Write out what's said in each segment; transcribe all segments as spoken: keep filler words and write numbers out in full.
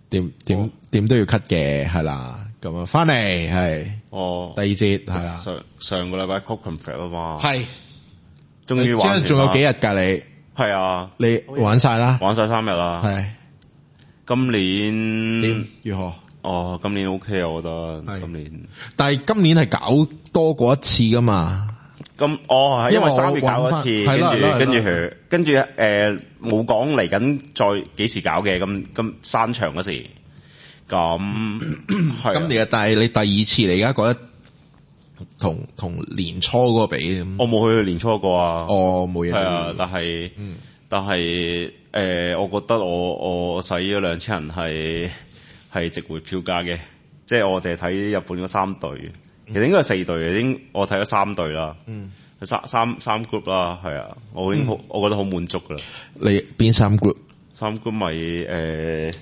點點點都要 cut 嘅，係啦。咁啊，翻嚟係哦， 第二節係啦。 上上個禮拜 Clockenflap 啊嘛， 係， 終於玩。 仲有幾日㗎你？ 係啊， 你玩晒啦， 玩晒三日啦。 係。 今年點如何？ 哦，今年 OK 啊，我覺得今年。 但係今年係搞多過一次㗎嘛？ 咁哦係因為三月搞一次，跟住跟住佢跟住誒冇講嚟緊再幾時搞嘅，咁咁山場嗰時。咁係今年啊，但係你第二次你而家覺得同同年初嗰個比？ 我冇去年初過啊。 哦，冇嘢。 係啊，但係、嗯、但係誒、呃，我覺得我我使咗兩千人係係值回票價嘅，即係我淨係睇日本嗰三隊，其實應該係四隊嘅，已經我睇咗三隊啦。嗯，三三三 group 啦，係啊，我已經好、嗯，我覺得好滿足噶啦。 你邊三 group？ 三 group 咪誒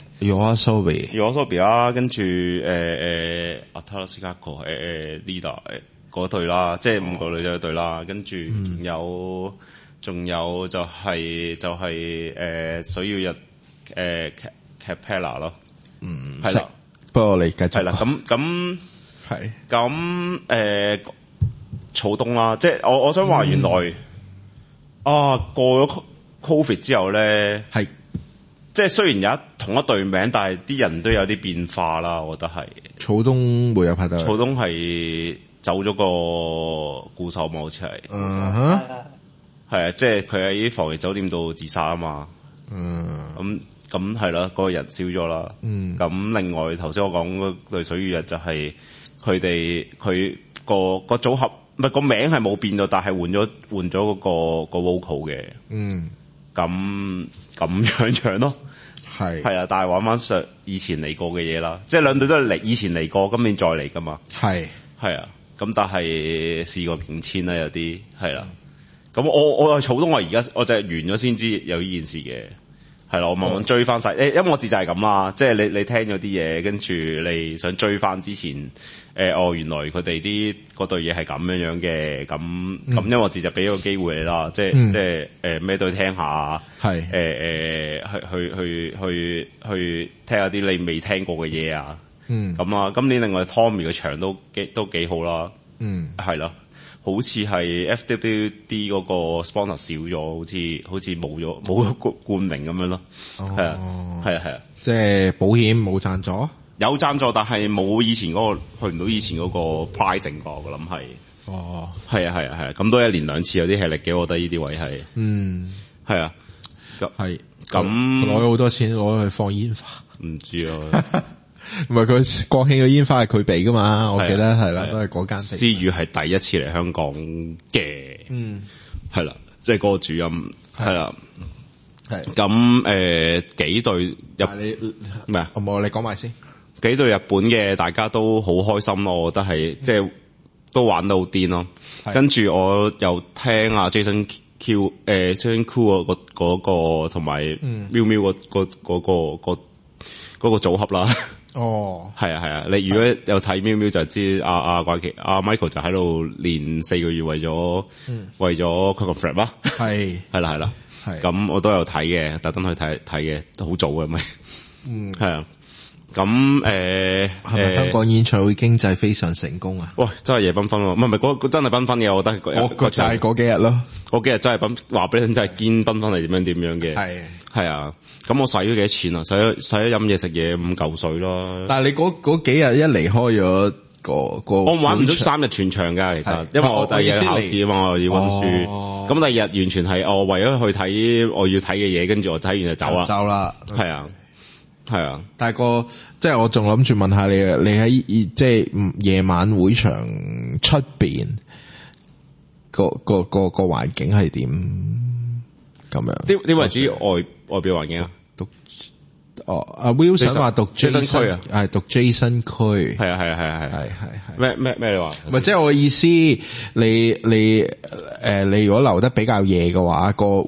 YOASOBI 啦，跟住誒誒阿塔拉斯加個誒誒 leader 誒嗰隊啦，即係五個女仔嗰隊啦，跟住仲有仲、嗯、有就係、是、就係、是、誒、呃、水曜日誒 Capella 咯，嗯係啦， 不過你繼續係啦，咁咁係咁誒草東啦，即係我我想話原來、嗯、啊過咗 Covid 之後咧係。即係雖然有一同一隊名，但係啲人都有啲變化啦。我覺得係草東會有拍到。 草東係走咗個鼓手嘛，好似係。嗯哼。係啊，即係佢喺防疫酒店度自殺啊嘛。嗯。咁咁係啦，嗰、嗰個人少咗啦。嗯。咁另外頭先我講嗰隊水月日就係佢哋佢個個組合，唔係個名係冇變到，但係換咗換咗嗰個個 vocal 嘅。嗯。咁咁樣樣咯，係係啊，但係玩翻上以前嚟過嘅嘢啦，即係兩隊都係嚟以前嚟過，今年再嚟噶嘛，係係啊，咁但係試過變遷啦，有啲係啦，咁我我係草東，我而家我就係完咗先知有呢件事嘅，係啦，我慢慢追翻晒，誒，音樂節就係咁啦，即係你你聽咗啲嘢，跟住你想追翻之前，誒、呃，哦，原來佢哋啲嗰對嘢係咁樣樣嘅，咁咁音樂節就俾個機會你啦，即係、嗯、即係誒咩都聽下，係誒誒去去去去去聽下啲你未聽過嘅嘢啊，嗯，咁啊，今年另外 Tommy 嘅場都幾都幾好啦，嗯，係啦。好似係 F W D 嗰個 sponsor 少咗，好似好似冇咗冇咗冠冠名咁樣咯。係啊，係啊，係啊， 即係保險冇贊助， 有贊助，但係冇以前嗰、嗰個去唔到以前嗰個 pricing 個，我諗係。哦，係啊，係啊，係啊，咁都一年兩次有啲吃力嘅，我覺得呢啲位係。嗯，係啊， 係咁攞咗好多錢攞去放煙花， 唔知啊。 唔係佢國慶嘅煙花係佢俾噶嘛？我記得係啦，都係嗰間。 思雨係第一次嚟香港嘅，嗯，係啦，即係嗰個主音係啦，係咁誒幾隊日咩啊？ 我冇你講埋先， 幾隊日本嘅大家都好開心咯，我覺得係、嗯、即係都玩得好癲咯。跟住我又聽啊 Jason Q 誒、呃、Jason Q 嗰嗰個同埋 Miu Miu 嗰嗰個嗰嗰個組合啦。哦，係啊係啊，你如果有睇喵喵就知阿阿怪奇阿 Michael 就喺度練四個月為咗、嗯、為咗 Clockenflap 啦，係係啦係啦，係咁我都有睇嘅，特登去睇睇嘅，都好早嘅咪，嗯係啊，咁誒係咪香港演唱會經濟非常成功啊？ 喂，真係夜繽紛咯，唔係唔係嗰真係繽紛嘅，我覺得我就係嗰幾日咯， 嗰幾日真係繽，話俾你聽真係堅繽紛係點樣點樣嘅，係。係啊，咁我使咗幾多錢啊？使咗使咗飲嘢食嘢五嚿水咯。 但係你嗰嗰幾日一離開咗個個， 我玩唔到三日全場噶，其實因為我第二日考試啊嘛，我要溫書。咁、哦、第二日完全係我為咗去睇我要睇嘅嘢，跟住我睇完就走啦。 走啦， 係啊，係啊。 但係個即係我仲諗住問下你，你喺即係夜晚會場出邊個個個個環境係點咁樣？ 啲啲為主外。外表環境啊， 讀哦，阿 Will 想話讀 Jason 區啊，係讀 Jason 區， 係啊係啊係啊係係係咩咩咩你話？ 唔係即係我嘅意思，你你誒、呃、你如果留得比較夜嘅話，個會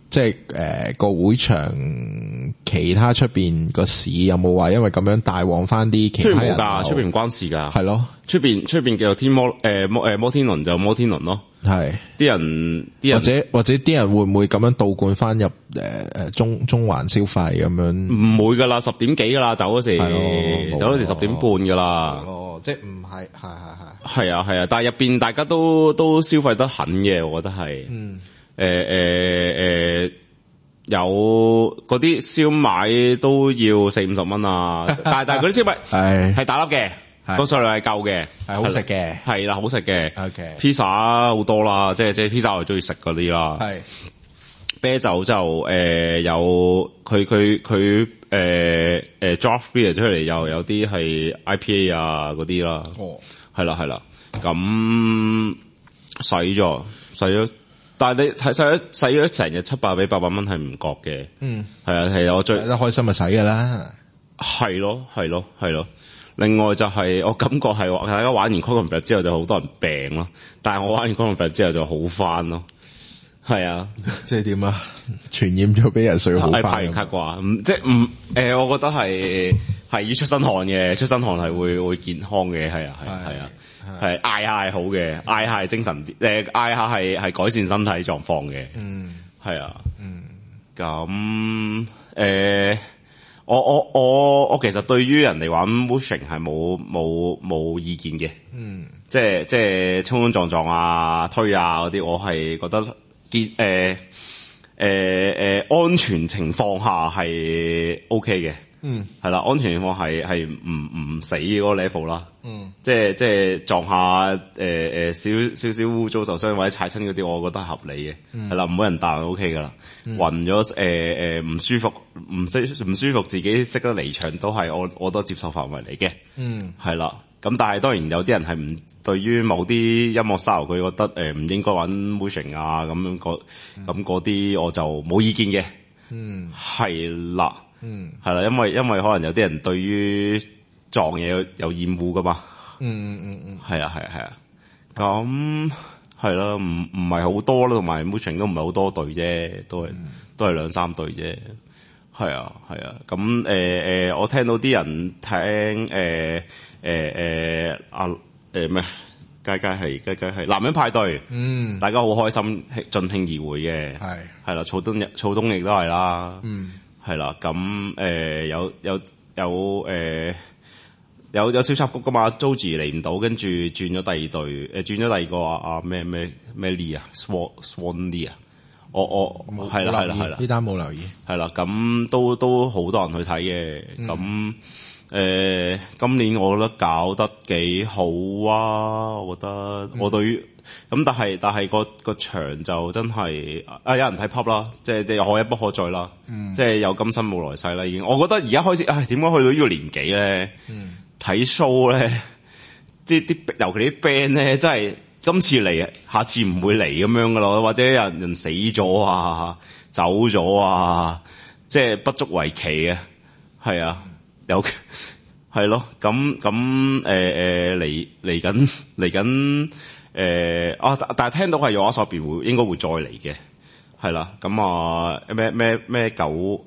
即係誒個會場其他出邊個市有冇話因為咁樣帶旺翻啲其他人？ 出邊冇㗎，出邊唔關事㗎。 係咯， 出邊出邊叫做天摩誒摩誒摩天輪就摩天輪咯。 係啲人啲人或者或者啲人會唔會咁樣倒灌翻入誒誒中中環消費咁樣？ 唔會㗎啦，十點幾㗎啦，走嗰時， 係走嗰時十點半㗎啦。 哦，即係唔係係係係。 係啊係啊，但係入邊大家都都消費得狠嘅，我覺得係。 嗯。 誒誒誒，有嗰啲燒賣都要四五十蚊啊！但係但係嗰啲燒賣係係打粒嘅。個數量係夠嘅， 係好食嘅， 係啦，好食嘅。 OK， 披薩好多啦，即係即係披薩我係中意食嗰啲啦。係啤酒就誒、呃、有佢佢佢誒誒 draft beer 出嚟，又有啲係 I P A 啊嗰啲啦。哦，係啦係啦，咁使咗使咗，但係你睇使咗使咗成日七百幾八百蚊係唔覺嘅。嗯，係啊係啊，我最得開心咪使噶啦。 係咯係咯係咯。另外就係、是、我感覺係話大家玩完 Clockenflap 之後就好多人病咯，但係我玩完 Clockenflap 之後就好翻咯。係啊， 即係點啊？傳染咗俾人睡好翻。 派完卡啩？唔即係唔誒？我覺得係係要出身汗嘅，出身汗係會會健康嘅。係啊係係啊係嗌下係好嘅，嗌下係精神啲，誒嗌下係係改善身體狀況嘅。嗯，係啊，嗯咁誒。我我我我其實對於人哋玩 Moshing 係冇冇冇意見嘅，嗯，即係即係衝衝撞撞啊、推啊嗰啲，我係覺得結誒誒誒安全情況下係 OK 嘅，嗯，係啦，安全情況係係唔唔死嗰個 level 啦，嗯，即係即係撞下誒誒少少少污糟受傷或者踩親嗰啲，我覺得合理嘅，係啦、嗯，唔好人彈 OK 噶啦，暈咗誒誒唔舒服。唔識唔舒服，自己識得離場都係我我都接受範圍嚟嘅。嗯，係啦。咁但係當然有啲人係唔對於某啲音樂 style 佢覺得誒唔、呃、應該玩 motion 啊咁樣個咁嗰啲我就冇意見嘅。嗯，係啦。嗯，係啦，因為因為可能有啲人對於撞嘢有有厭惡噶嘛。嗯嗯嗯嗯，係啊係啊係啊。咁係啦，唔唔係好多啦，同埋 motion 都唔係好多隊啫，都係、嗯、都係兩三隊啫。係啊，係啊，咁誒誒，我聽到啲人聽誒誒誒啊誒咩？佳佳係佳佳係男人派對，嗯，大家好開心，盡興而回嘅，係係啦，草東草東亦都係啦，嗯，係啦，咁誒、呃、有有有誒、呃、有有小插曲噶嘛 ，Joji 嚟唔到，跟住轉咗第二隊，誒、呃、轉咗第二個啊啊咩咩咩 Lee 啊 Swan Swan Lee 啊。我我係啦係啦係啦， 呢單冇留意。 係啦，咁都都好多人去睇嘅。咁誒、嗯呃，今年我覺得搞得幾好啊！我覺得、嗯、我對於咁，但係但係個個場就真係啊，有人睇 pub 啦，即係即係可一不可再啦。嗯、即係有今生冇來世啦，已經。我覺得而家開始，唉，點解去到呢個年紀咧？睇、嗯、show 咧，即係啲尤其啲 band 咧，真係。今次嚟，下次唔會嚟咁樣噶咯，或者人人死咗啊，走咗啊，即係不足為奇啊，係啊，有係咯，咁咁誒誒嚟嚟緊嚟緊誒啊，但係聽到係有話索邊會應該會再嚟嘅，係啦，咁啊咩咩咩九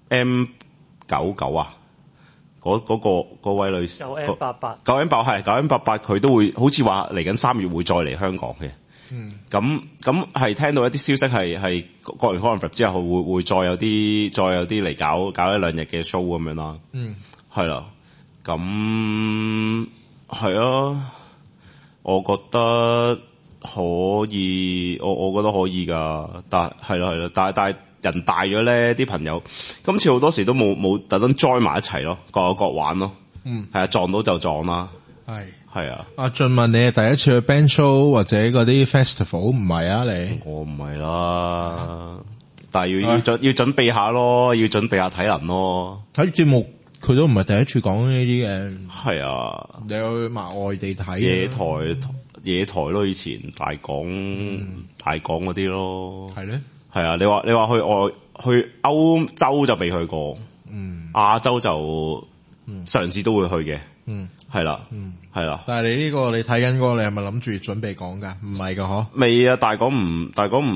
M 九九啊。嗰嗰、嗰個位女士，九 M 八八，九 M 八係九 M 八八，佢都會好似話嚟緊三月會再嚟香港嘅。嗯，咁咁係聽到一啲消息係係過完 Clockenflap之後會會再有啲再有啲嚟搞搞一兩日嘅 show 咁樣啦。嗯，係啦，咁係啊，我覺得可以，我我覺得可以㗎，但係啦係啦，但係但係。人大咗咧，啲朋友今次好多時都冇冇特登 join 埋一齊咯，各有各玩咯。嗯，係啊，撞到就撞啦。係係啊。阿俊問你係第一次去 band show 或者嗰啲 festival 唔係啊？你我唔係啦，嗯、但係要要準要準備下咯，要準備下體能咯。睇節目佢都唔係第一次講呢啲嘅。係啊，你去埋外地睇野台野台咯，以前大港、嗯、大港嗰啲咯。係咧。係啊，你話你話去外去歐洲就未去過，嗯，亞洲就上次都會去嘅，嗯，係啦，嗯，係啦。但係你呢個你睇緊嗰個，你係咪諗住準備講噶？唔係噶嗬？未啊，大港唔大港唔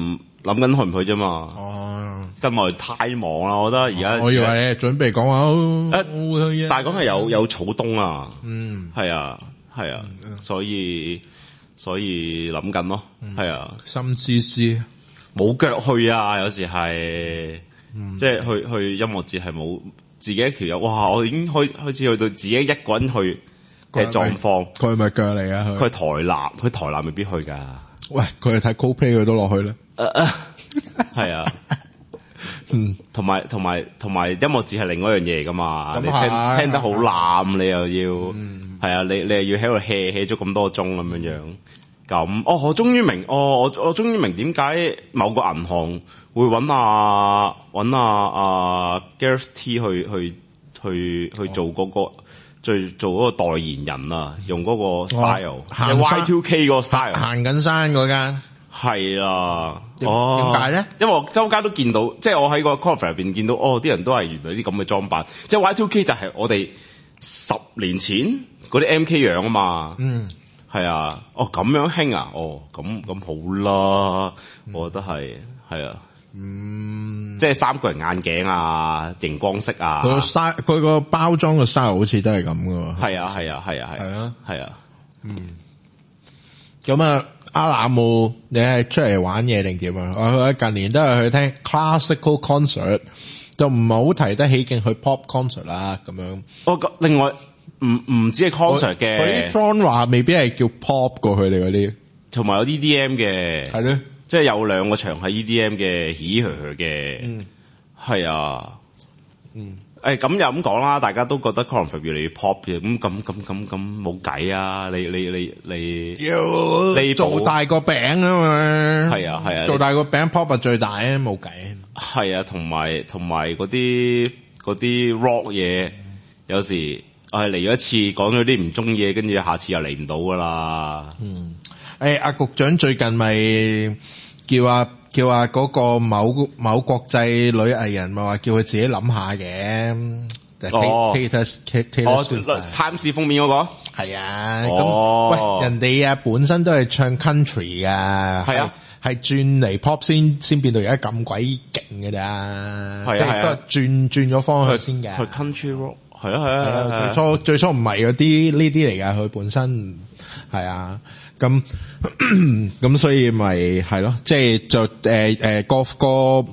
諗緊去唔去啫嘛。 哦， 跟埋太忙啦，我覺得而家。 我以為你準備講話誒， 會去啊， 但係講係有有草東啊， 嗯， 係啊係啊，所以所以諗緊咯，係啊， 心思思冇腳去啊，有時係，即係去去音樂節係冇自己一條友，哇！我已經開開始去到自己一個人去嘅狀況。 佢係咪腳嚟啊？ 佢係台南，佢台南未必去㗎。 喂，佢係睇 Coldplay 佢都落去啦。 係啊， 嗯， 同埋同埋同埋音樂節係另外一樣嘢㗎嘛。 咁你係聽聽得好濫，你又要係、 嗯、 啊，你你又要喺度 hea hea 咗咁多鐘咁樣樣。咁哦，我終於明，哦，我我終於明點解某個銀行會揾啊揾啊啊 Gareth T 去去去去做嗰、嗰個。最做嗰個代言人啊，用嗰個 style，係 Y two K 嗰個 style， 行緊山嗰間， 係啊， 點哦， 點解咧？ 因為我周街都見到，即係我喺個 conference 入邊見到，哦，啲人都係原來啲咁嘅裝扮，即係 Y two K 就係我哋十年前嗰啲 M K 樣啊嘛， 嗯， 係啊，哦咁樣興啊，哦咁咁好啦，我覺得係係啊。嗯，即係三個人眼鏡啊，熒光色啊， 佢個 style，佢個包裝嘅 style 好似都係咁噶。 係啊，係啊，係啊，係啊，係啊， 嗯。咁啊，阿南姆，你係出嚟玩嘢定點啊？我近年都係去聽 classical concert，就唔係好提得起勁去 pop concert 啦，咁樣。 我另外唔唔止係 concert 嘅， 嗰啲 genre 未必係叫 pop 過佢哋嗰啲， 同埋有 E D M 嘅， 係咧。 即係有兩個場係 E D M 嘅，嘻呵呵嘅， 嗯， 係啊， 嗯， 誒咁又咁講啦，大家都覺得 conference 越嚟越 pop 嘅，咁咁咁咁咁冇計啊！你你你你要你做大個餅啊嘛， 係啊係啊， 做大個餅 pop 啊最大啊，冇計。 係啊，同埋同埋嗰啲嗰啲 rock 嘢，有時我係嚟咗一次，講咗啲唔中意嘢，跟住下次又嚟唔到噶啦。 嗯。誒，阿局長最近咪叫啊叫啊嗰個某某國際女藝人咪話叫佢自己諗下嘅。 哦 Taylor Taylor 哦 ，Times 封面嗰個係啊。 哦， 咁喂，人哋啊本身都係唱 country 噶， 係啊， 係轉嚟 pop 先先變到而家咁鬼勁嘅咋， 係啊， 即係都係轉轉咗方向先嘅。 佢 country rock 係啊係啊， 係啊，最初最初唔係嗰啲呢啲嚟噶，佢本身係啊。咁咁所以咪係咯，即係就誒誒個個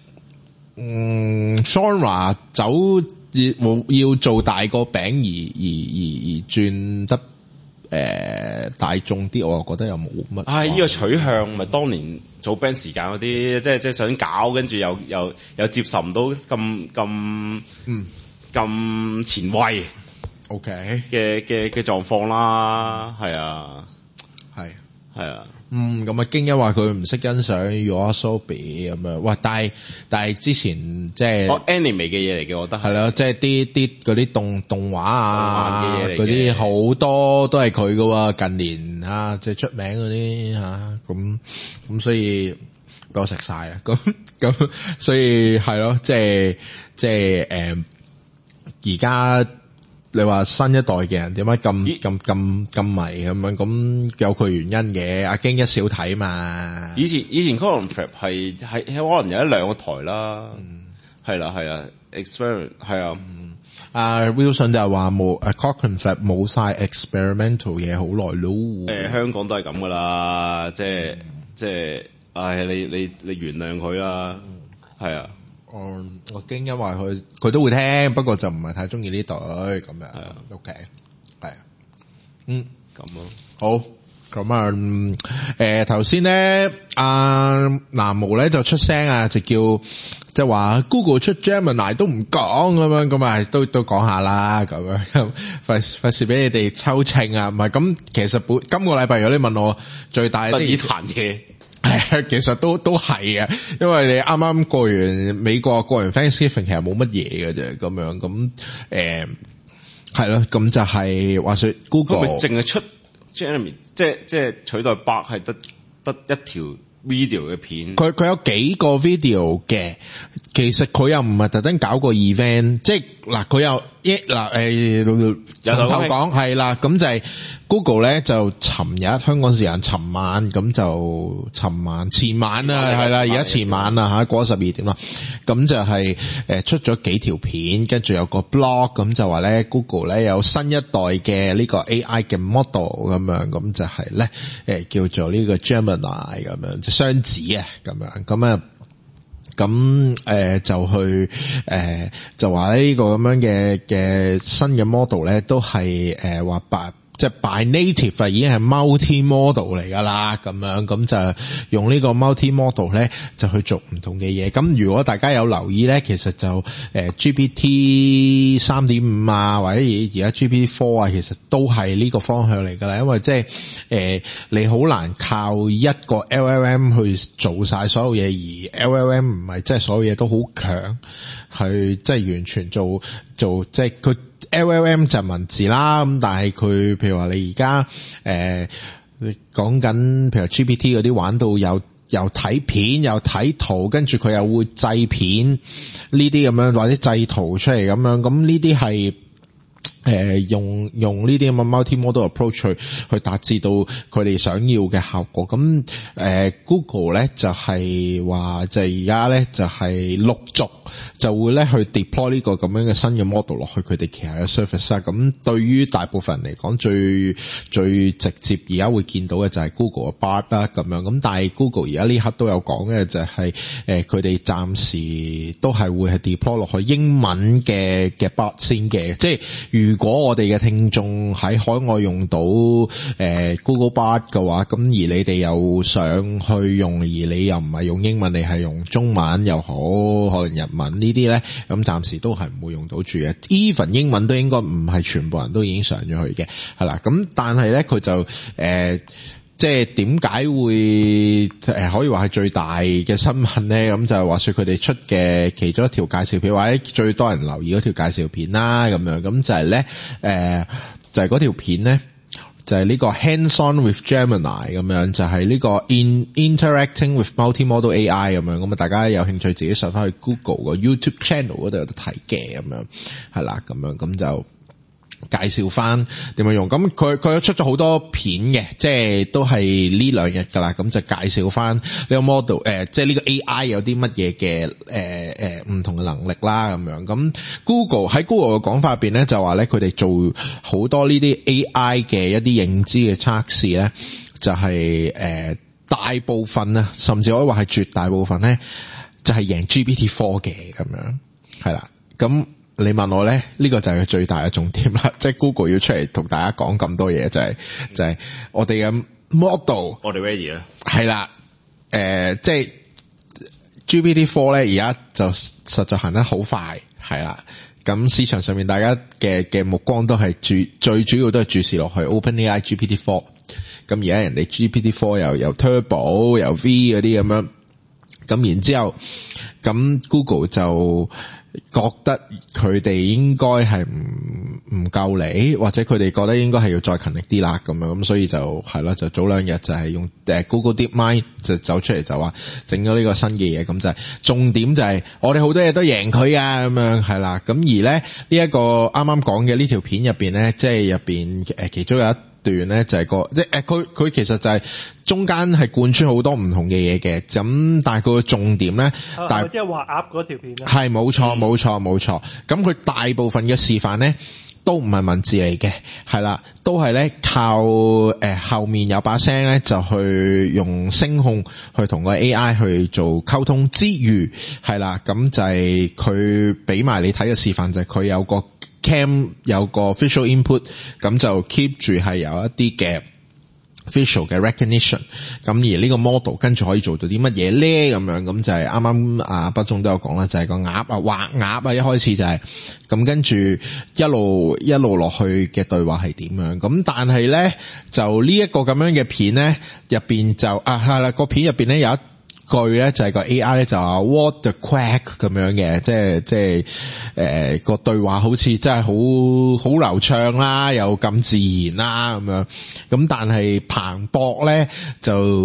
嗯 genre 走冇要做大個餅而而而而轉得誒、呃、大眾啲，我又覺得又冇乜。 唉，呢個取向咪當年做 band 時間嗰啲，即係即係想搞，跟住又又又接受唔到咁咁嗯咁前衛 OK 嘅嘅嘅狀況啦，係啊。 係係啊， 嗯，咁啊，京一話佢唔識欣賞 YOASOBI 咁樣，喂，但係但係之前即係哦 anime 嘅嘢嚟嘅，我覺得係咯，即係啲啲嗰啲動動畫啊， 嘅嘢嚟嘅嗰啲好多都係佢噶喎，近年啊，即係出名嗰啲吓，咁咁所以俾我食晒啦，咁咁所以係咯，即係即係誒，而家。你話新一代嘅人點解咁咁咁咁迷咁樣？咁有佢原因嘅。阿京一少睇嘛。 以前以前 Conference 係係可能有一兩個台啦。係啦係啊 ，experiment 係啊。 阿 Wilson 就係話冇誒 Conference 冇晒 experimental 嘢好耐咯。 誒香港都係咁噶啦，即係即係，唉你你你原諒佢啦，係啊。 嗯，我驚因為佢佢都會聽，不過就唔係太中意呢隊咁樣。係啊 ，OK，係啊，嗯， 咁咯， 好，咁啊，誒頭先咧，阿南無咧就出聲啊，就叫即係話 Google 出 Gemini 都唔講咁樣，咁啊都都講下啦，咁樣費費事俾你哋抽秤啊，唔係咁，其實本今個禮拜如果你問我最大得呢壇嘢。 係，其實都都係啊，因為你啱啱過完美國過完 Thanksgiving，其實冇乜嘢嘅啫，咁樣咁誒係咯，咁就係話說 Google 佢淨係出 Gemini，即係即係取代 Bard 係得得一條 video 嘅片。 佢佢有幾個 video 嘅， 其實佢又唔係特登搞個 event， 即係嗱佢又一嗱誒由頭講係啦，咁就係 Google 咧就尋日香港時間尋晚咁就尋晚前晚啦係啦，而家前晚啦嚇過咗十二點啦，咁就係誒出咗幾條片，跟住有個 blog 咁就話咧 Google 咧有新一代嘅呢個 A I 嘅 model 咁樣，咁就係咧誒叫做呢個 Gemini 咁樣，即雙子啊咁樣，咁啊。咁誒、呃、就去誒、呃、就話呢個咁樣嘅嘅新嘅 model 咧，都係誒話白。即係 by native 啊，已經係 multi model 嚟噶啦，咁樣咁就用呢個 multi model 咧，就去做唔同嘅嘢。咁如果大家有留意咧，其實就誒、呃、G P T 三點五 啊，或者而家 G P T 四啊，其實都係呢個方向嚟噶啦。因為即係誒你好難靠一個 L L M 去做晒所有嘢，而 L L M 唔係即係所有嘢都好強，去即係完全做做即係佢。L L M 就係文字啦，咁但係佢譬如話你而家誒講緊譬如 G P T 嗰啲玩到有又睇片又睇圖，跟住佢又會製片呢啲咁樣或者製圖出嚟咁樣，咁呢啲係誒用用呢啲咁嘅 multi-model approach 去去達至到佢哋想要嘅效果。咁誒、呃、Google 咧就係話就係而家咧就係陸續就會咧去 deploy 呢個咁樣嘅新嘅 model 落去佢哋旗下嘅 service 啦。咁對於大部分人嚟講，最最直接而家會見到嘅就係 Google 嘅 Bard 啦咁樣。咁但係 Google 而家呢刻都有講嘅就係誒佢哋暫時都係會係 deploy 落去英文嘅嘅 Bard 先嘅。即係如果我哋嘅聽眾喺海外用到誒、呃、Google Bard 嘅話，咁而你哋又想去用，而你又唔係用英文，你係用中文又好，可能日文呢啲咧，咁暫時都係唔會用到住嘅。Even 英文都應該唔係全部人都已經上咗去嘅，係啦。咁但係咧佢就誒、呃、即係點解會誒可以話係最大嘅新聞咧？咁就係話說佢哋出嘅其中一條介紹片，或者最多人留意嗰條介紹片啦，咁樣咁就係咧誒就係嗰條片咧。就係呢個 hands-on with Gemini 咁樣，就係呢個 in interacting with multi-model A I 咁樣，咁啊大家有興趣自己上翻去 Google 個 YouTube channel 嗰度有得睇嘅咁樣，係啦，咁樣咁就介紹翻點樣用。咁佢佢出咗好多片嘅，即係都係呢兩日噶啦，咁就介紹翻呢個 model 誒、呃，即係呢個 A I 有啲乜嘢嘅誒誒唔同嘅能力啦咁樣。咁 Google 喺 Google 嘅講法入邊咧，就話咧佢哋做好多呢啲 A I 嘅一啲認知嘅測試咧，就係、是、誒、呃、大部分啊，甚至可以話係絕大部分咧，就係、是、贏 G P T 四嘅咁樣，係啦，咁。你問我咧，呢、這個就係佢最大嘅重點啦，即係 Google 要出嚟同大家講咁多嘢，就係、是、就係、是、我哋嘅 model， 我哋 ready 啦， 係啦，誒、呃，即係 G P T 四咧，而家就實在行得好快，係啦，咁市場上面大家嘅嘅目光都係注最主要都係注視落去 OpenAI G P T 四，咁而家人哋 G P T 四又有 Turbo 又 V 嗰啲咁樣，咁然之後咁 Google 就。覺得佢哋應該係唔唔夠力，或者佢哋覺得應該係要再勤力啲啦，咁樣咁所以就係啦，就早兩日就係用誒 Google DeepMind 就走出嚟就話整咗呢個新嘅嘢，咁就係重點就係我哋好多嘢都贏佢啊，咁樣係啦，咁而咧呢一個啱啱講嘅呢條片入邊咧，即係入邊誒其中有一段咧就係個即係誒佢佢其實就係中間係貫穿好多唔同嘅嘢嘅，咁但係佢個重點咧， 啊、 但係即係畫鴨嗰條片咧， 係冇錯冇錯冇錯，咁佢大部分嘅示範咧都唔係文字嚟嘅，係啦，都係咧靠誒、呃、後面有把聲咧就去用聲控去同個 A I 去做溝通之餘，係啦，咁就係佢俾埋你睇嘅示範就係佢有個。Cam 有個 visual input， 咁就 keep 住係有一啲嘅 visual 嘅 recognition， 咁而呢個 model 跟住可以做到啲乜嘢咧？咁樣咁就係啱啱啊北中都有講啦，就係、是、個鴨啊畫鴨啊，一開始就係、是、咁跟住一路一路落去嘅對話係點樣？咁但係咧就呢一個咁樣嘅片咧入邊就啊係啦，個片入邊咧有一句咧就係個 A I 咧就話 what the quack 咁樣嘅，即係即係誒個對話好似真係好好流暢啦，又咁自然啦咁樣，咁但係彭博咧就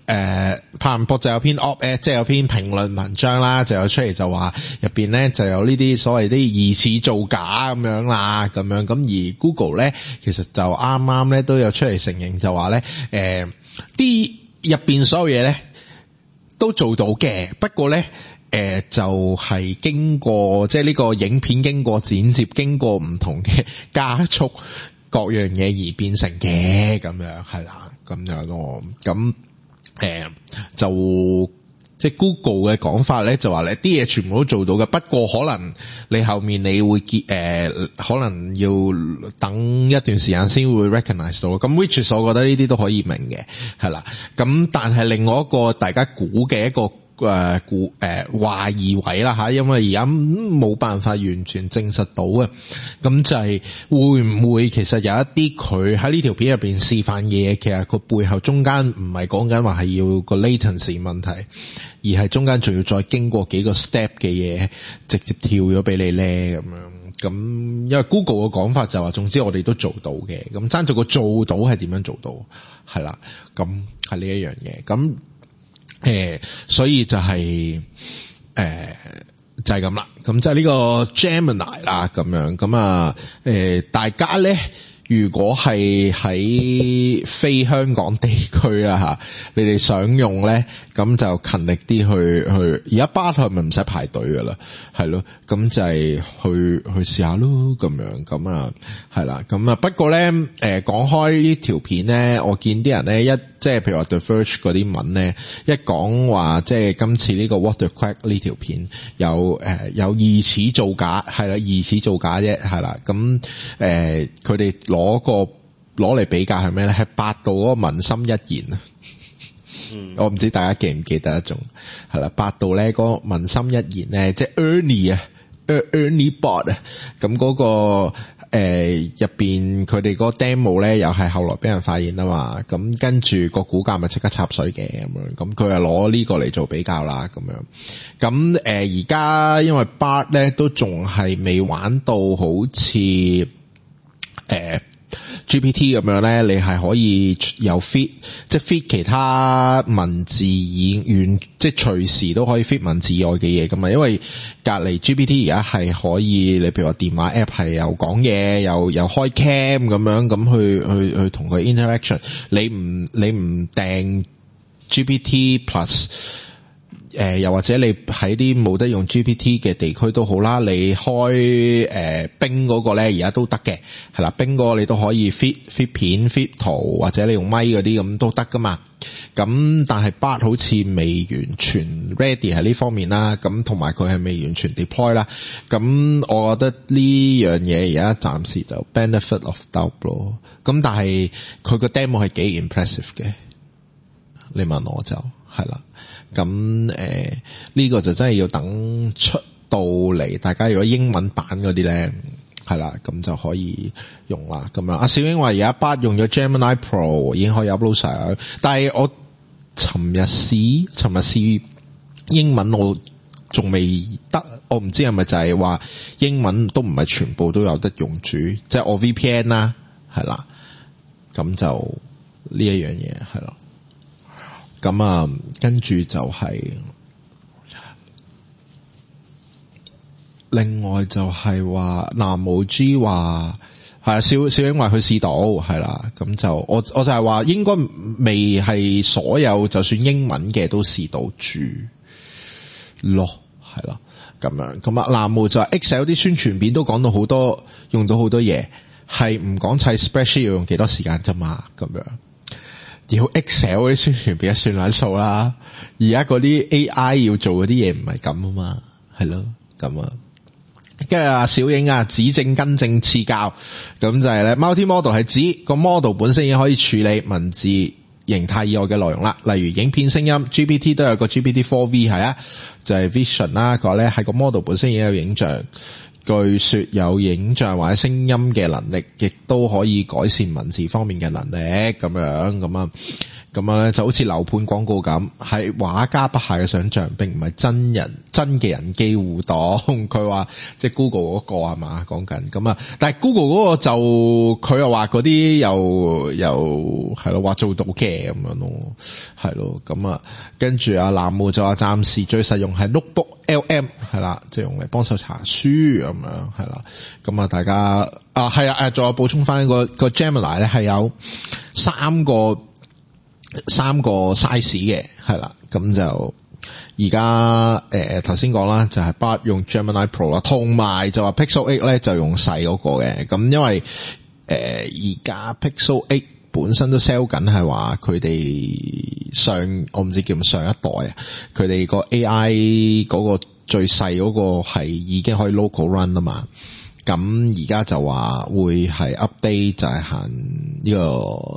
誒，彭博就有篇 op-ed， 即係有篇評論文章啦，就有出嚟就話入邊咧就有呢啲所謂啲疑似造假咁樣啦，咁樣咁而 Google 咧其實就啱啱咧都有出嚟承認就話咧，誒啲入邊所有嘢咧都做到嘅，不過咧誒、呃、就係、是、經過即係呢個影片經過剪接，經過唔同嘅加速各樣嘢而變成嘅，咁樣係啦，咁樣咯，咁。誒、呃，就即係 Google 嘅講法咧，就話咧啲嘢全部都做到嘅，不過可能你後面你會結誒、呃，可能要等一段時間先會 recognize 到。咁 which is 我覺得呢啲都可以明嘅，係啦。咁但係另外一個大家估嘅一個。誒，估誒懷疑位啦吓，因為而家冇辦法完全證實到嘅，咁就係會唔會其實有一啲佢喺呢條片入邊示範嘅嘢，其實個背後中間唔係講緊話係要個 latency 問題，而係中間仲要再經過幾個 step 嘅嘢，直接跳咗俾你咧咁樣。咁因為 Google 嘅講法就話，總之我哋都做到嘅，咁爭咗個做到係點樣做到，係啦，咁係呢一樣嘢，咁。誒、呃，所以就係、是、誒、呃，就係咁啦。咁就係呢個 Gemini 啦，咁樣咁啊。誒、呃，大家咧，如果係喺非香港地區啦吓，你哋想用咧，咁就勤力啲去去。而家巴特係咪唔使排隊噶啦？係咯，咁就係去去試下咯，咁樣咁啊，係啦，咁啊。不過咧，誒、呃，講開呢條片咧，我見啲人咧一。即係譬如話 The Verge 嗰啲文咧，一講話即係今次呢個 What the Quack 呢條片有誒、呃、有疑似造假，係啦，疑似造假啫，係啦。咁誒佢哋攞個攞嚟比較係咩咧？係百度嗰個文心一言啊。嗯，我唔知大家記唔記得一種係啦，百度咧嗰個文心一言咧，即係 Ernie 啊 ，Ernie Bot 啊，咁嗰個。誒，入邊佢哋嗰個 demo 咧，又係後來俾人發現啊嘛，咁跟住個股價咪即刻插水嘅咁樣，咁佢係攞呢個嚟做比較啦，咁樣，咁誒而家因為 Bard 咧都仲係未玩到好似誒。呃G P T 咁樣咧，你係可以有 fit，即係 fit 其他文字以外，即係隨時都可以 fit 文字以外嘅嘢噶嘛。因為隔籬 G P T 而家係可以，你譬如話電話 app 係又講嘢，又又開 cam 咁樣，咁去去去同佢 interaction。你唔你唔訂 G P T Plus。誒、呃，又或者你喺啲冇得用 G P T 嘅地區都好啦，你開誒冰嗰個咧，而家都得嘅，係啦，冰嗰個你都可以 fit fit 片 fit 圖，或者你用咪嗰啲咁都得噶嘛。咁但係 Bard 好似未完全 ready 喺呢方面啦，咁同埋佢係未完全 deploy 啦。咁我覺得呢樣嘢而家暫時就 benefit of doubt 咯。咁但係佢個 demo 係幾 impressive 嘅，你問我就係啦。咁誒呢個就真係要等出到嚟，大家如果英文版嗰啲咧係啦，咁就可以用啦。咁樣阿小英話而家 Bard 用咗 Gemini Pro 已經可以 upload 晒，但係我尋日試尋日試英文我仲未得，我唔知係咪就係話英文都唔係全部都有得用住，即係我 V P N 啦，係啦，咁就呢一樣嘢係咯。咁啊，跟住就係、是，另外就係話，南無 G 話係啊，小小英話佢試到係啦，咁就我我就係話應該未係所有就算英文嘅都試到住咯，係咯，咁樣咁啊，南無就話 Excel 啲宣傳片都講到好多，用到好多嘢，係唔講砌 spreadsheet 要用幾多時間啫嘛，咁樣。要 Excel 嗰啲宣傳片算撚數啦，而家嗰啲 A I 要做嗰啲嘢唔係咁啊嘛，係咯，咁啊，跟住阿小影啊，指正更正賜教，咁就係咧 multi-modal 係指個 model 本身已經可以處理文字形態以外嘅內容啦，例如影片、聲音 ，G P T 都有個 G P T 四 V 係啊，就係 Vision 啦，個咧係個 model 本身已經有影像。據說有影像或者聲音嘅能力，亦都可以改善文字方面嘅能力咁樣咁啊。 咁樣咧就好似樓盤廣告咁，係畫家筆下嘅想像，並唔係真人真嘅人機互動。佢話即係 Google 嗰個係嘛講緊咁啊，但係 Google 嗰個就佢又話嗰啲又又係咯話做到嘅咁樣咯，係咯咁啊，跟住阿藍姆就話暫時最實用係 Notebook L M 係啦，即係用嚟幫手查書咁樣係啦，咁啊大家啊係啊誒，仲有補充翻個個 Gemini 咧係有三個。三個 size 嘅係啦，咁就而家誒頭先講啦，就係八用 Gemini Pro 啦，同埋就話 Pixel eight 咧就用細嗰個嘅，咁因為誒而家 Pixel eight 本身都 sell 緊係話佢哋上我唔知叫唔上一代啊，佢哋個 A I 嗰個最細嗰個係已經可以 local run 啊嘛。咁而家就話會係 update 就係行呢個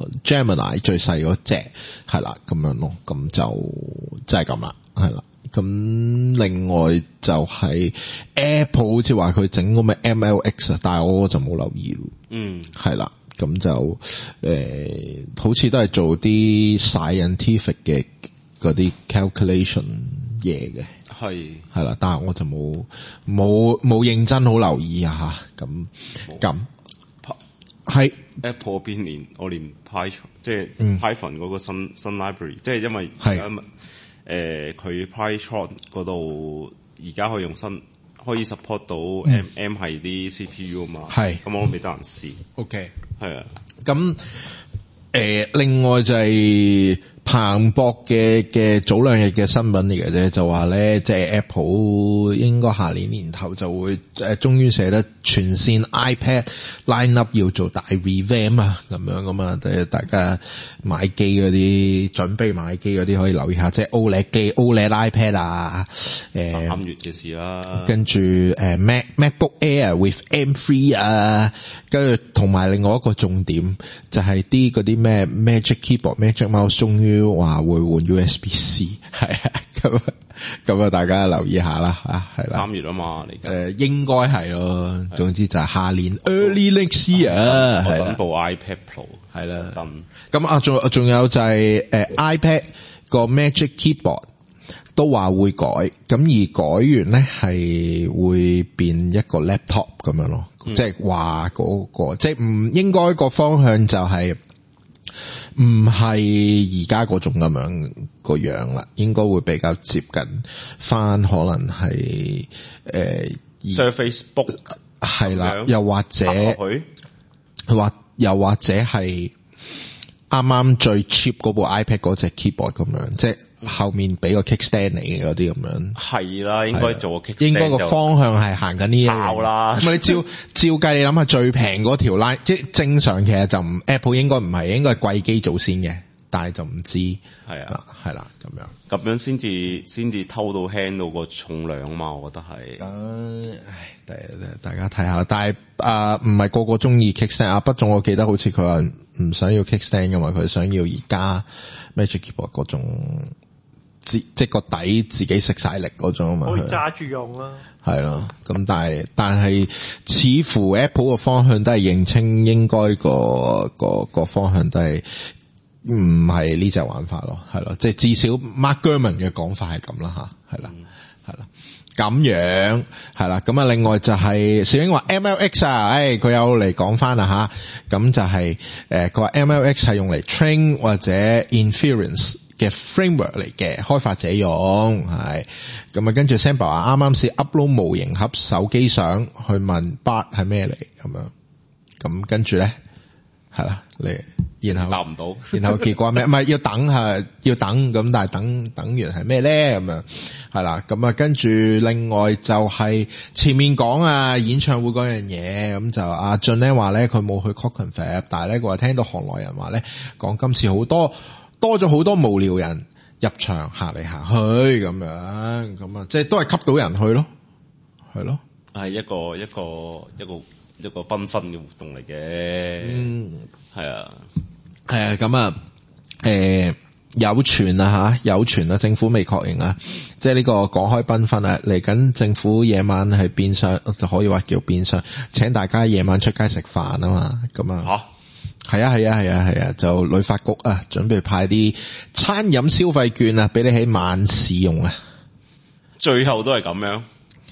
Gemini 最細嗰隻係啦，咁樣咯，咁就即係咁啦，係啦。咁另外就係 Apple 好似話佢整個咩 M L X 啊，但係我就冇留意咯。嗯，係啦，咁就誒、呃，好似都係做啲 scientific 嘅嗰啲 calculation 嘢嘅。係係啦，但係我就冇冇冇認真好留意啊吓，咁咁係 Apple 嗰邊連我連 Python 即係 Python 嗰個新、嗯、新 library， 即係因為而家誒佢 PyTorch 嗰度而家可以用新可以 support 到 M、嗯、M 係啲 C P U 啊嘛，係咁我都未得閒試。OK， 係啊， 咁誒、呃、另外就係、是。彭博嘅嘅早兩日嘅新聞嚟嘅啫，就話咧，即係 Apple 應該下年年頭就會誒，終於寫得全線 iPad line up 要做大 revamp 啊，咁樣咁啊，即係大家買機嗰啲，準備買機嗰啲可以留意下，即係 OLED 機、OLED iPad 啊，誒三月嘅事啦， 跟住誒 Mac MacBook Air with M three 啊，跟住同埋另外一個重點就係啲嗰啲咩 Magic Keyboard、Magic Mouse 終於話會換 U S B C， 係啊，咁咁啊，大家留意下啦，啊，係啦， 三月啊嘛，嚟緊誒，應該係咯，總之就係下年 early next year，係啦， 部 iPad Pro 係啦，咁啊，仲仲有就係誒 iPad 個 Magic Keyboard 都話會改，咁而改完咧係會變一個 laptop 咁樣咯，即係話嗰個，即係唔應該個方向就係。唔係而家嗰種咁樣個樣啦，應該會比較接近翻，可能係誒 Surface Book 係啦，又或者或又或者係啱啱最 cheap 嗰部 iPad 嗰隻 keyboard 咁樣，即係後面俾個 kickstand 嚟嘅嗰啲咁樣。係啦，應該做個 kickstand，應該個方向係行緊呢一樣啦。咁你照照計，你諗下最平嗰條 line，即係正常其實就唔 Apple 應該唔係，應該係貴機做先嘅，但係就唔知係啊，係啦咁樣。 咁樣先至先至偷到 handle 個重量嘛，我覺得係。 誒，唉，大家睇下，但係啊，唔係個個中意 kickstand 啊。不過我記得好似佢話唔想要 kickstand 噶嘛，佢想要而家 Magic Keyboard 嗰種，即即個底自己食晒力嗰種啊嘛。可以揸住用啦。 係咯，咁但係但係似乎 Apple 個方向都係認清，應該個個個方向都係。唔係呢隻玩法咯，係咯，即係至少 Mark Gurman 嘅講法係咁啦吓，係啦，係啦，咁樣係啦，咁啊，另外就係小英話 M L X 啊，誒，佢有嚟講翻啦吓，咁就係誒，佢話 M L X 係用嚟 train 或者 inference 嘅 framework 嚟嘅，開發者用係，咁啊，跟住 Sample 話啱啱試 upload 模型盒手機相去問 Bard 係咩嚟咁樣，咁跟住咧係啦，你。然後答唔到， 然後結果咩？唔係要等係要等咁，但係等等完係咩咧？咁樣係啦，咁啊跟住另外就係前面講啊演唱會嗰樣嘢，咁就阿俊咧話咧佢冇去 Clockenflap，但係咧佢話聽到行內人話咧講今次好多多咗好多無聊人入場行嚟行去咁樣，咁啊即係都係吸到人去咯，係咯， 係一個一個一個一個繽紛嘅活動嚟嘅，嗯，係啊。 係啊，咁啊，誒，有傳啊吓，有傳啊，政府未確認啊，即係呢個講開繽紛啊，嚟緊政府夜晚係變相，就可以話叫變相，請大家夜晚出街食飯啊嘛，咁啊， 係啊係啊係啊係啊，就旅發局啊，準備派啲餐飲消費券啊，俾你喺晚市用啊。 最後都係咁樣。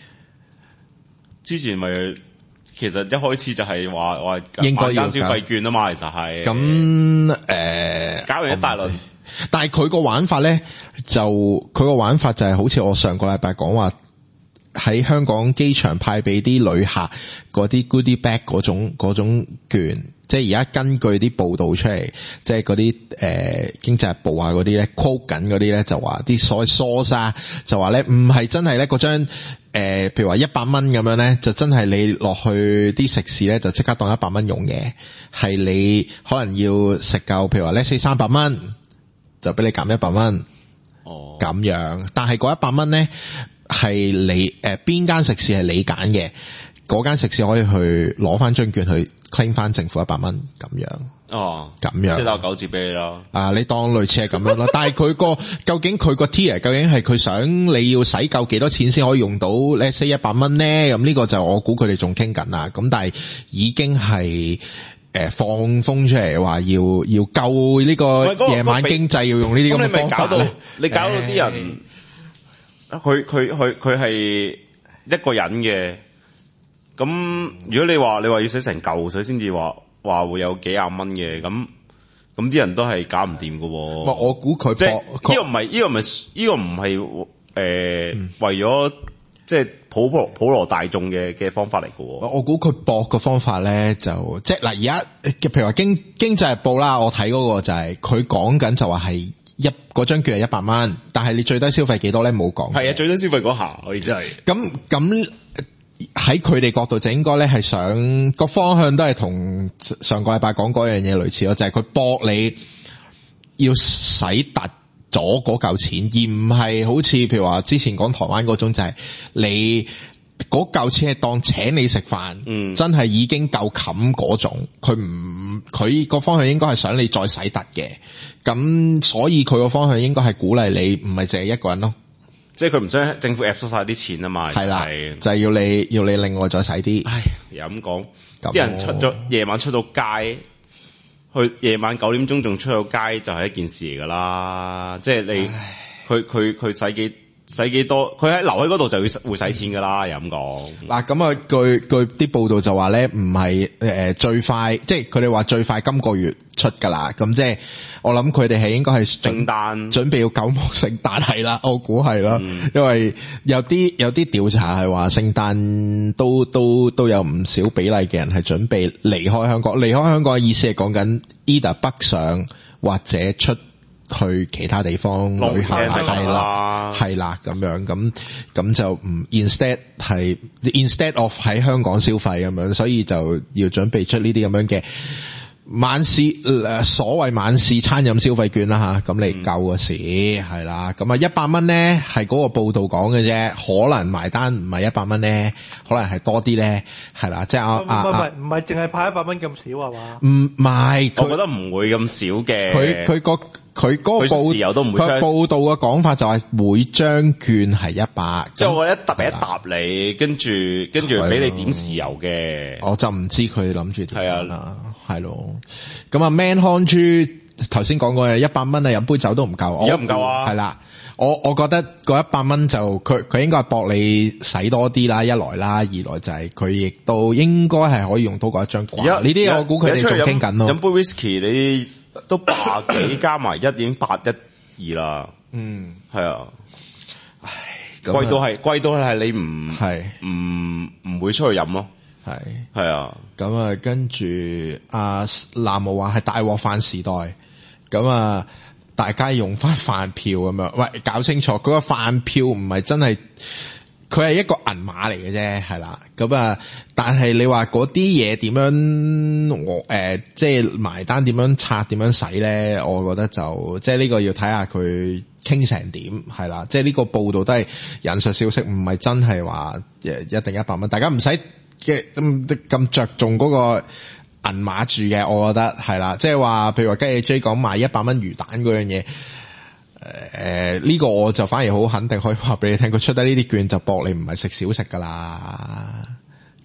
之前咪其實一開始就係話話應該要消費券啊嘛，其實係咁誒， 搞完一大輪。 但係佢個玩法咧，就佢個玩法就係好似我上個禮拜講話喺香港機場派俾啲旅客嗰啲 goodie bag 嗰種嗰種券，即係而家根據啲報道出嚟，即係嗰啲誒經濟日報啊嗰啲咧 quote 緊嗰啲咧就話啲所謂 source 啊，就話咧唔係真係咧嗰張誒，譬如話一百蚊咁樣咧，就真係你落去啲食肆咧就即刻當一百蚊用嘅，係你可能要食夠，譬如話咧 say 三百蚊。就俾你減一百蚊，哦，咁樣。但係嗰一百蚊咧，係你誒邊間食肆係你揀嘅，嗰間食肆可以去攞翻張券去 claim 翻政府一百蚊咁樣。哦，咁樣即係打九折俾你咯。 啊，你當類似係咁樣咯。但係佢個究竟佢個 tier 究竟係佢想你要使夠幾多錢先可以用到 let's say 一百蚊咧？咁呢個就我估佢哋仲傾緊啦。咁但係已經係。誒，放風出嚟話要要救呢個夜晚經濟，要用呢啲咁嘅方法咧。 你搞到啲人，佢佢佢佢係一個人嘅。咁如果你話你話要使成嚿水先至話話會有幾廿蚊嘅，咁咁啲人都係搞唔掂噶。 我估佢即係呢個唔係呢個唔係呢個唔係誒為咗即係。普羅普羅大眾嘅嘅方法嚟嘅， 我估佢博嘅方法咧就即係嗱，而家譬如話經經濟日報啦，我睇嗰個就係佢講緊就話係一嗰張券係一百蚊，但係你最低消費幾多咧冇講。 係啊，最低消費嗰下我意思係。 咁咁喺佢哋角度就應該咧係想個方向都係同上個禮拜講嗰樣嘢類似咯，就係佢博你要使突。咗嗰嚿錢，而唔係好似譬如話之前講台灣嗰種，就係你嗰嚿錢係當請你食飯，嗯，真係已經夠冚嗰種。佢唔佢個方向應該係想你再使突嘅，咁所以佢個方向應該係鼓勵你，唔係淨係一個人咯。 即係佢唔想政府 absorb 晒啲錢啊嘛。係啦， 就係要你要你另外再使啲。 唉，又咁講，啲人出咗夜晚出到街。去夜晚九點鐘仲出到街就係一件事嚟噶啦，即係你佢佢佢使幾使幾多，佢喺留喺嗰度就要會使錢噶啦，又咁講。嗱咁啊，據據啲報道就話咧，唔係誒最快，即係佢哋話最快今個月出噶啦。咁即係我諗佢哋係應該係聖誕準備要九幕聖誕係啦，我估係啦，嗯、因為有啲有啲調查係話聖誕都都都有唔少比例嘅人係準備離開香港。離開香港嘅意思係講緊 either 北上或者出去其他地方旅行係啦，係啦咁樣，咁咁就唔 instead 係 instead of 喺香港消費咁樣，所以就要準備出呢啲咁樣嘅晚市誒，所謂晚市餐飲消費券啦吓，咁嚟救個市係啦，咁啊一百蚊咧係嗰個報道講嘅啫，可能埋單唔係一百蚊咧，可能係多啲咧，係啦，即係啊啊， 唔係唔係淨係派一百蚊咁少係嘛？ 唔係， 我覺得唔會咁少嘅， 佢佢個。佢嗰個報佢報道嘅講法就係每張券係一百， 即係我一揼一揼你，跟住跟住俾你點豉油嘅， 我就唔知佢諗住點樣啦，係咯。咁啊 Man 康豬頭先講過嘅一百蚊啊，飲杯酒都唔夠， 而家唔夠啊， 係啦。我我覺得嗰一百蚊就佢佢應該係博你使多啲啦，一來啦，二來就係佢亦都應該係可以用到嗰一張掛。呢啲我估佢哋仲傾緊咯。 飲杯 whisky 你都百幾加埋一已經八一二啦，嗯，係啊，唉，貴到係貴到係你唔係唔唔會出去飲咯，係係啊， 咁啊跟住阿南無話係大鑊飯時代，咁啊大家用翻飯票咁樣，喂，搞清楚嗰個飯票唔係真係。佢係一個銀碼嚟嘅啫，係啦，咁啊，但係你話嗰啲嘢點樣我誒，即係埋單點樣拆點樣使咧？我覺得就即係呢個要睇下佢傾成點，係啦，即係呢個報道都係引述消息，唔係真係話誒一定一百蚊，大家唔使嘅咁咁着重嗰個銀碼住嘅，我覺得係啦，即係話譬如話雞翼 J 講賣一百蚊魚蛋嗰樣嘢。誒，呢、呃這個我就反而好肯定可以話俾你聽，佢出得呢啲券就搏你唔係食小食噶啦，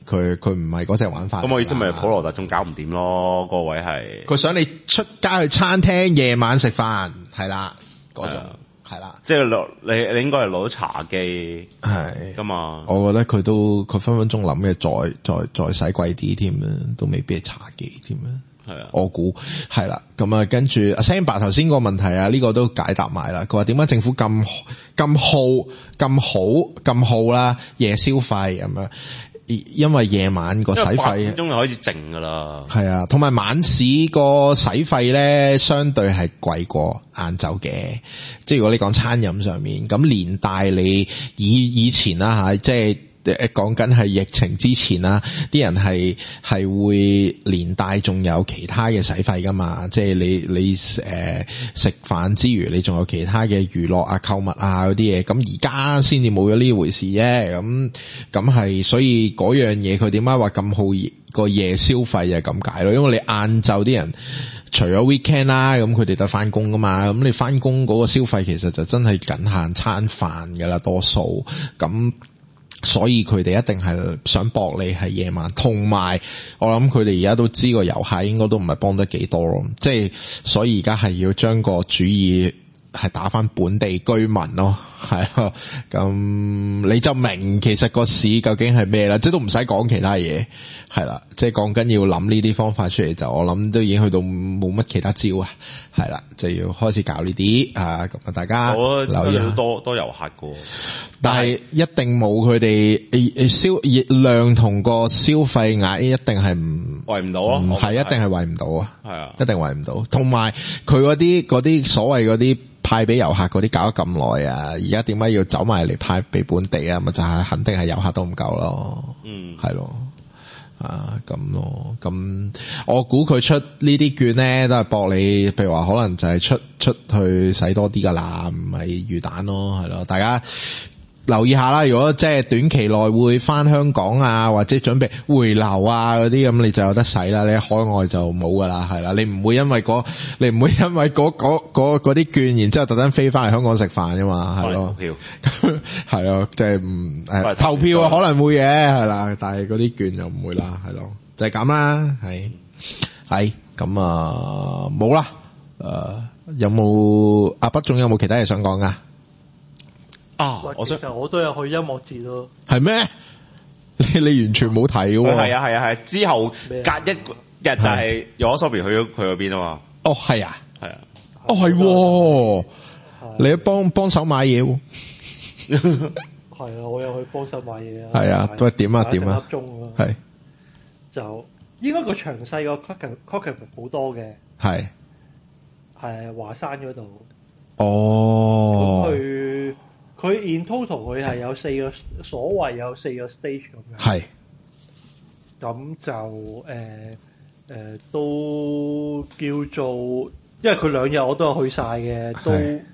佢佢唔係嗰隻玩法。 咁我意思咪普羅大眾搞唔掂咯？嗰個位係佢想你出街去餐廳夜晚食飯，係啦嗰種。係啦， 即係落你你應該係攞茶機係噶嘛？ 我覺得佢都佢分分鐘諗嘅再再再使貴啲添啦，都未必係茶機添啦。 係啊， 我估係啦。咁啊，跟住阿 Sam 伯頭先個問題啊，呢、這個都解答埋啦。佢話點解政府咁咁好咁好咁好啦？夜消費咁樣。因為夜晚個使費，八點鐘就開始靜噶啦。 係啊，同埋晚市個使費咧，相對係貴過晏晝嘅。即係如果你講餐飲上面，咁連帶你以以前啦吓，即係誒講緊係疫情之前啦，啲人係係會連帶仲有其他嘅使費噶嘛。即係你你誒食飯之餘，你仲有其他嘅娛樂啊、購物啊嗰啲嘢。咁而家先至冇咗呢回事啫。咁咁係，所以嗰樣嘢佢點解話咁好個夜消費就係咁解咯。因為你晏晝啲人除咗 weekend 啦，咁佢哋都翻工噶嘛。咁你翻工嗰個消費其實就真係僅限餐飯噶啦，多數咁。所以佢哋一定係想搏你係夜晚，同埋我諗佢哋而家都知個遊客應該都唔係幫得幾多咯，即係所以而家係要將個主意係打翻本地居民咯，係咯，咁你就明其實個市究竟係咩啦，即係都唔使講其他嘢，係啦，即係講緊要諗呢啲方法出嚟，就我諗都已經去到冇乜其他招啊，係啦，就要開始搞呢啲啊，咁啊大家留意下， 多多遊客噶， 但係一定冇佢哋消量同個消費額一定係唔維唔到咯， 唔係一定係維唔到啊， 係啊， 一定維唔到，同埋佢嗰啲嗰啲所謂嗰啲派俾遊客嗰啲搞咗咁耐啊，而家點解要走埋嚟派俾本地啊？咪就係、是、肯定係遊客都唔夠咯，嗯，係咯。啊，咁咯，咁我估佢出呢啲券咧，都係博你，譬如話可能就係出出去使多啲噶啦，唔係魚蛋咯，係咯，大家留意下啦。如果即係短期內會翻香港啊，或者準備回流啊嗰啲，咁你就有得使啦。你喺海外就冇噶啦，係啦，你唔會因為嗰你唔會因為嗰嗰嗰嗰啲券，然之後特登飛翻嚟香港食飯噶嘛，係咯，係咯，即係唔誒投票啊可能會嘅，係啦，但係嗰啲券就唔會啦，係咯，就係咁啦，係係咁啊冇啦，誒有冇阿北仲有冇其他嘢想講噶？ 啊！我想其實我都有去音樂節咯。係咩？你你完全冇睇喎？ 係啊係啊係。之後隔一日就係 YOASOBI 去咗佢嗰邊啊嘛。 哦係啊係啊。 哦係。你幫幫手買嘢喎？ 係啊，我有去幫手買嘢啊。 係啊，喂點啊點啊？ 一粒鐘啊。 係。 就應該個詳細個 cooking cooking 好多嘅。 係。 係華山嗰度。 哦。 咁佢。佢 in total 佢係有四個所謂有四個 stage 咁樣， 係， 咁就誒誒、呃呃、都叫做，因為佢兩日我都有去晒嘅，都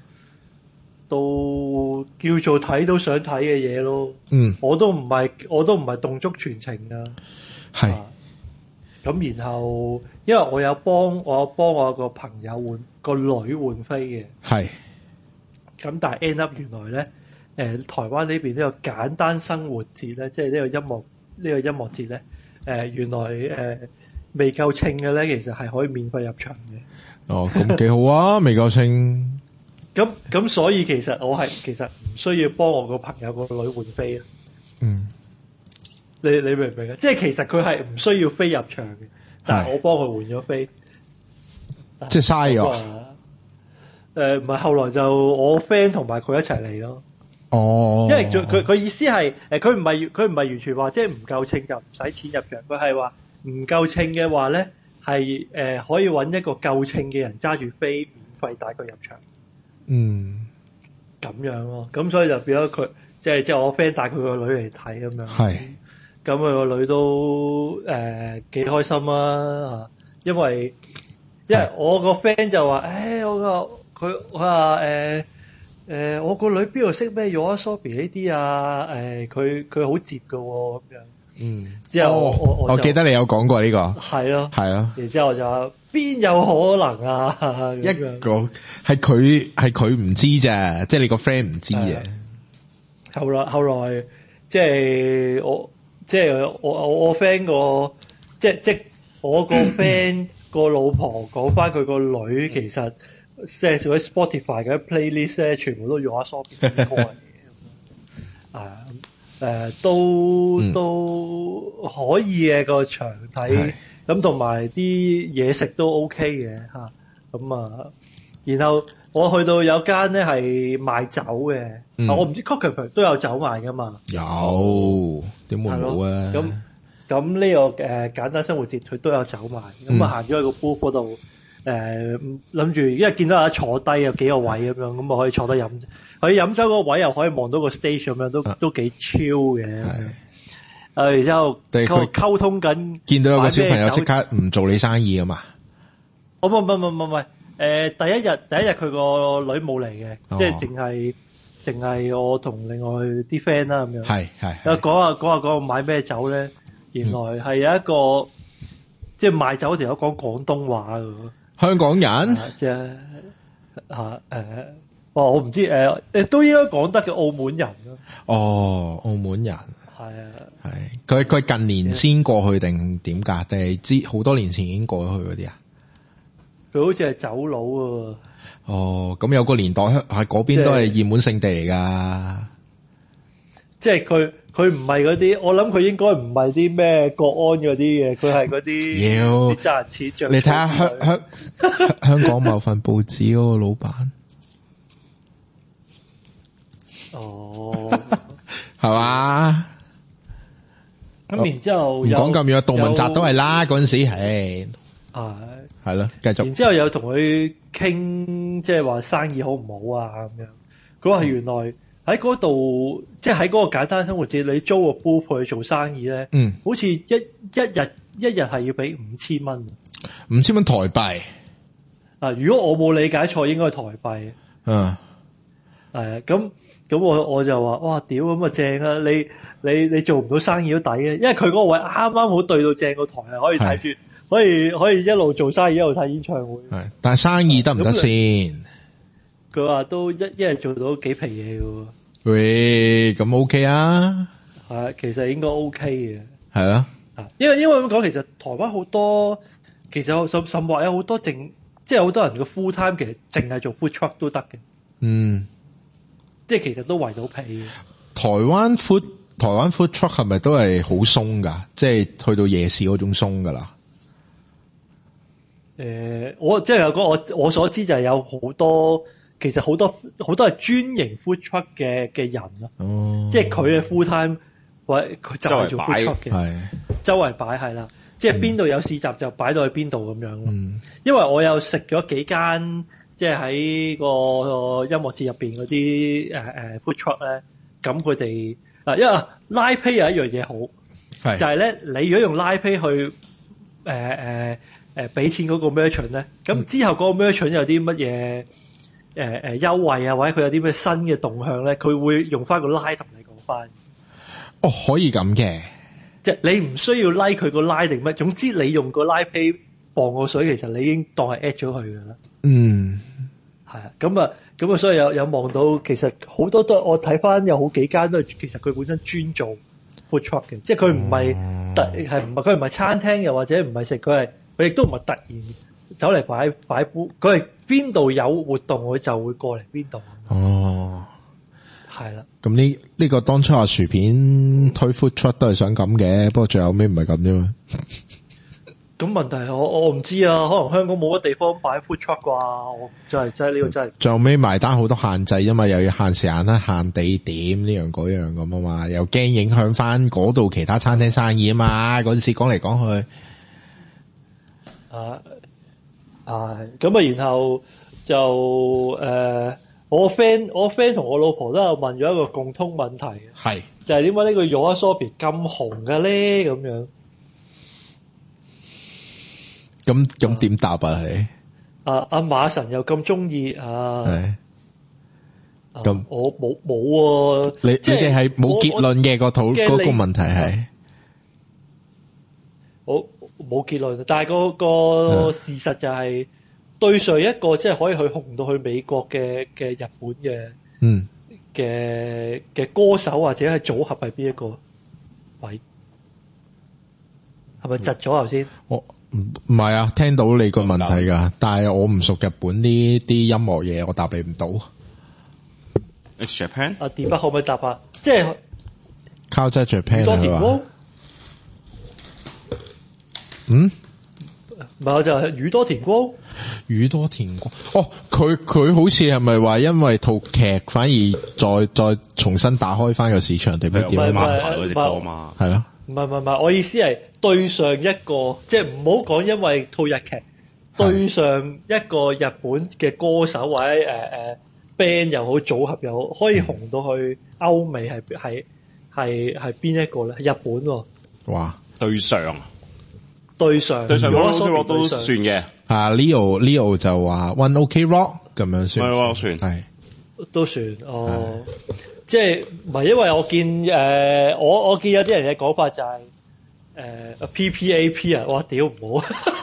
都叫做睇到想睇嘅嘢咯。嗯，我都唔係我都唔係動足全程㗎。係，咁、啊、然後因為我有幫我有幫我個朋友換個女換飛嘅，係。咁但係 end up 原來咧，誒、呃、台灣呢邊呢個簡單生活節咧，即係呢個音樂呢、呢個音樂節咧，誒、呃、原來誒、呃、未夠稱嘅咧，其實係可以免費入場嘅。哦，咁幾好啊，未夠稱。咁咁所以其實我係其實唔需要幫我個朋友個女換飛啊。嗯。你你明唔明啊？即係其實佢係唔需要飛入場嘅，但係我幫佢換咗飛。即係嘥咗。誒唔係，後來就我 friend 同埋佢一齊嚟咯。哦，因為佢佢佢意思係誒，佢唔係佢唔係完全話即係唔夠稱就唔使錢入場，佢係話唔夠稱嘅話咧係誒可以揾一個夠稱嘅人揸住飛免費帶佢入場。嗯，咁樣咯，咁所以就變咗佢即係即係我 friend 帶佢個女嚟睇咁樣。係，咁佢個女都誒幾開心啊！因為因為我個 friend 就話誒我個。佢佢話誒誒，我個女邊度識咩 YOASOBI 呢啲啊？誒，佢佢好接㗎喎咁樣。嗯，之後我、哦、我，我，我記得你有講過呢、呢個。係咯，係咯。然之後就話邊有可能啊？一個係佢係佢唔知啫，即係你個 friend 唔知嘅。後來後來即係我即係我我我 friend 個即即我個 friend 個老婆講翻佢個女其實即係做啲 Spotify 嘅 playlist 咧，全部都用阿 Sobi 啲歌嚟嘅。啊誒、呃、都、嗯、都可以嘅個場睇，咁同埋啲嘢食都 OK 嘅嚇，咁啊，然後我去到有間咧係賣酒嘅、嗯啊，我唔知 Cockapoo 都有酒賣噶嘛？有點會冇啊？咁咁呢個誒、呃、簡單生活節佢都有酒賣，咁啊行咗去個 booth 嗰度。誒諗住，因為見到有得坐低有幾個位咁樣，咁啊可以坐低飲。佢飲酒個位又可以望到個 stage 咁樣，都、啊、都幾 chill 嘅。係。誒，然之後佢溝通緊，見到有個小朋友即刻唔做你生意啊嘛。哦，唔唔唔唔唔，誒第一日第一日佢個女冇嚟嘅，即係淨係淨係我同另外啲 friend 啦咁樣。係係。有講下講下講下買咩酒咧？原來係有一個、嗯、即係賣酒條友講廣東話嘅。香港人，即係嚇誒，我唔知誒誒、呃，都應該講得嘅澳門人咯。哦，澳門人係啊，係佢佢近年先過去定點㗎？定係知好多年前已經過咗去嗰啲啊？佢好似係走佬喎。哦，咁有個年代喺嗰邊都係熱門勝地嚟㗎。即係佢。佢唔係嗰啲，我諗佢應該唔係啲咩國安嗰啲嘅，佢係嗰啲賺錢著。你睇下香香香港某份報紙嗰個老闆，哦，係嘛？咁然之後唔講咁遠，杜汶澤都係啦，嗰陣時係係係咯，繼續。然之後有同佢傾，即係話生意好唔好啊？咁樣，佢話係原來。喺嗰度，即係喺嗰個簡單生活節，你租個 booth 去做生意咧，嗯，好似一一日一日係要俾五千蚊，五千蚊台幣。啊，如果我冇理解錯，應該係台幣。嗯，係咁咁，我我就話，哇，屌咁啊正啊！你你你做唔到生意都抵啊，因為佢嗰個位啱啱好對到正個台啊，可以睇住，可以可以一路做生意一路睇演唱會。係，但係生意得唔得先？佢話都一一日做到幾皮嘢嘅。喂，咁 OK 啊？係，其實應該 OK 嘅。係啊，因為因為咁講，其實台灣好多，其實甚甚或有好多淨，即係好多人嘅 full time 其實淨係做 food truck 都得嘅。嗯，即係其實都圍到皮嘅。台灣 food 台灣 food truck 係咪都係好鬆噶？即係去到夜市嗰種鬆噶啦？誒、呃，我即係有個我我所知就係有好多。其實好多好多係專營 food truck 嘅嘅人咯、哦，即係佢嘅 full time，或佢就係做 food truck 嘅，周圍擺係啦，即係邊度有市集就擺到去邊度咁樣咯、嗯。因為我有食咗幾間，即係喺個音樂節入邊嗰啲誒誒 food truck 咧，咁佢哋嗱，因為拉 pay 有一樣嘢好，就係、是、咧你如果用拉 pay 去誒誒誒俾錢嗰個 merchant 咧，咁之後嗰個 merchant 有啲乜嘢？誒、呃、誒優惠啊，或者佢有啲咩新嘅動向咧，佢會用翻個拉同你講翻。哦，可以咁嘅，即係你唔需要拉佢個拉定乜，總之你用個拉 pay 磅個水，其實你已經當係 at 咗佢噶啦。嗯，係啊，咁啊，咁啊，所以有有望到，其實好多都我睇翻有好幾間都係，其實佢本身專做 food truck 嘅，即係佢唔係突係唔係佢唔係餐廳又或者唔係食，佢係佢亦都唔係突然走嚟擺擺鋪，佢係邊度有活動，佢就會過嚟邊度。哦，係啦。咁呢呢個當初話薯片推 food truck 都係想咁嘅，不過最後尾唔係咁啫嘛。咁問題係我我唔知啊，可能香港冇乜地方擺 food truck 啩，我真係真係呢個真係。最後尾埋單好多限制啫嘛，又要限時間啦、限地點呢樣嗰樣咁啊嘛，又驚影響翻嗰度其他餐廳生意啊嘛，嗰陣時講嚟講去。啊。啊，咁啊，然後就誒、呃，我 friend 我 friend 同我老婆都有問咗一個共通問題，係就係點解呢個 YOASOBI 咁紅嘅咧？咁樣，咁咁點答啊？係啊，阿馬神又咁中意啊？係咁、啊，我冇冇、啊，你你哋係冇結論嘅個討嗰個問題係，我。冇結論，但係嗰個事實就係、是、對上一個即係可以去紅到去美國嘅嘅日本嘅，嗯嘅嘅歌手或者係組合係邊一個？喂， 係咪窒咗頭先？ 我唔唔係啊，聽到你個問題噶，但係我唔熟日本呢啲音樂嘢，我答你唔到。 It's Japan。 阿 D 北可唔可以答啊？即係 Culture Japan 多田光。 嗯？ 唔係，我就係宇多田光。 宇多田光，哦，佢佢好似係咪話因為套劇反而再再重新打開翻個市場定乜點 ？Master 嗰隻歌嘛， 係咯。 唔係唔係唔係，我意思係對上一個，即係唔好講因為套日劇，對上一個日本嘅歌手或者誒誒、呃、band 又好，組合又好，可以紅到去歐美係係係係邊一個咧？日本喎、哦。 哇！ 對上。 對上， 對上 One Ok Rock 都算嘅。 啊 Leo Leo 就話 One Ok Rock 咁樣算。 係算係都算哦。即係唔係因為我見誒、呃、我我見有啲人嘅講法就係、是、誒、呃、P P A P 啊，哇屌唔好。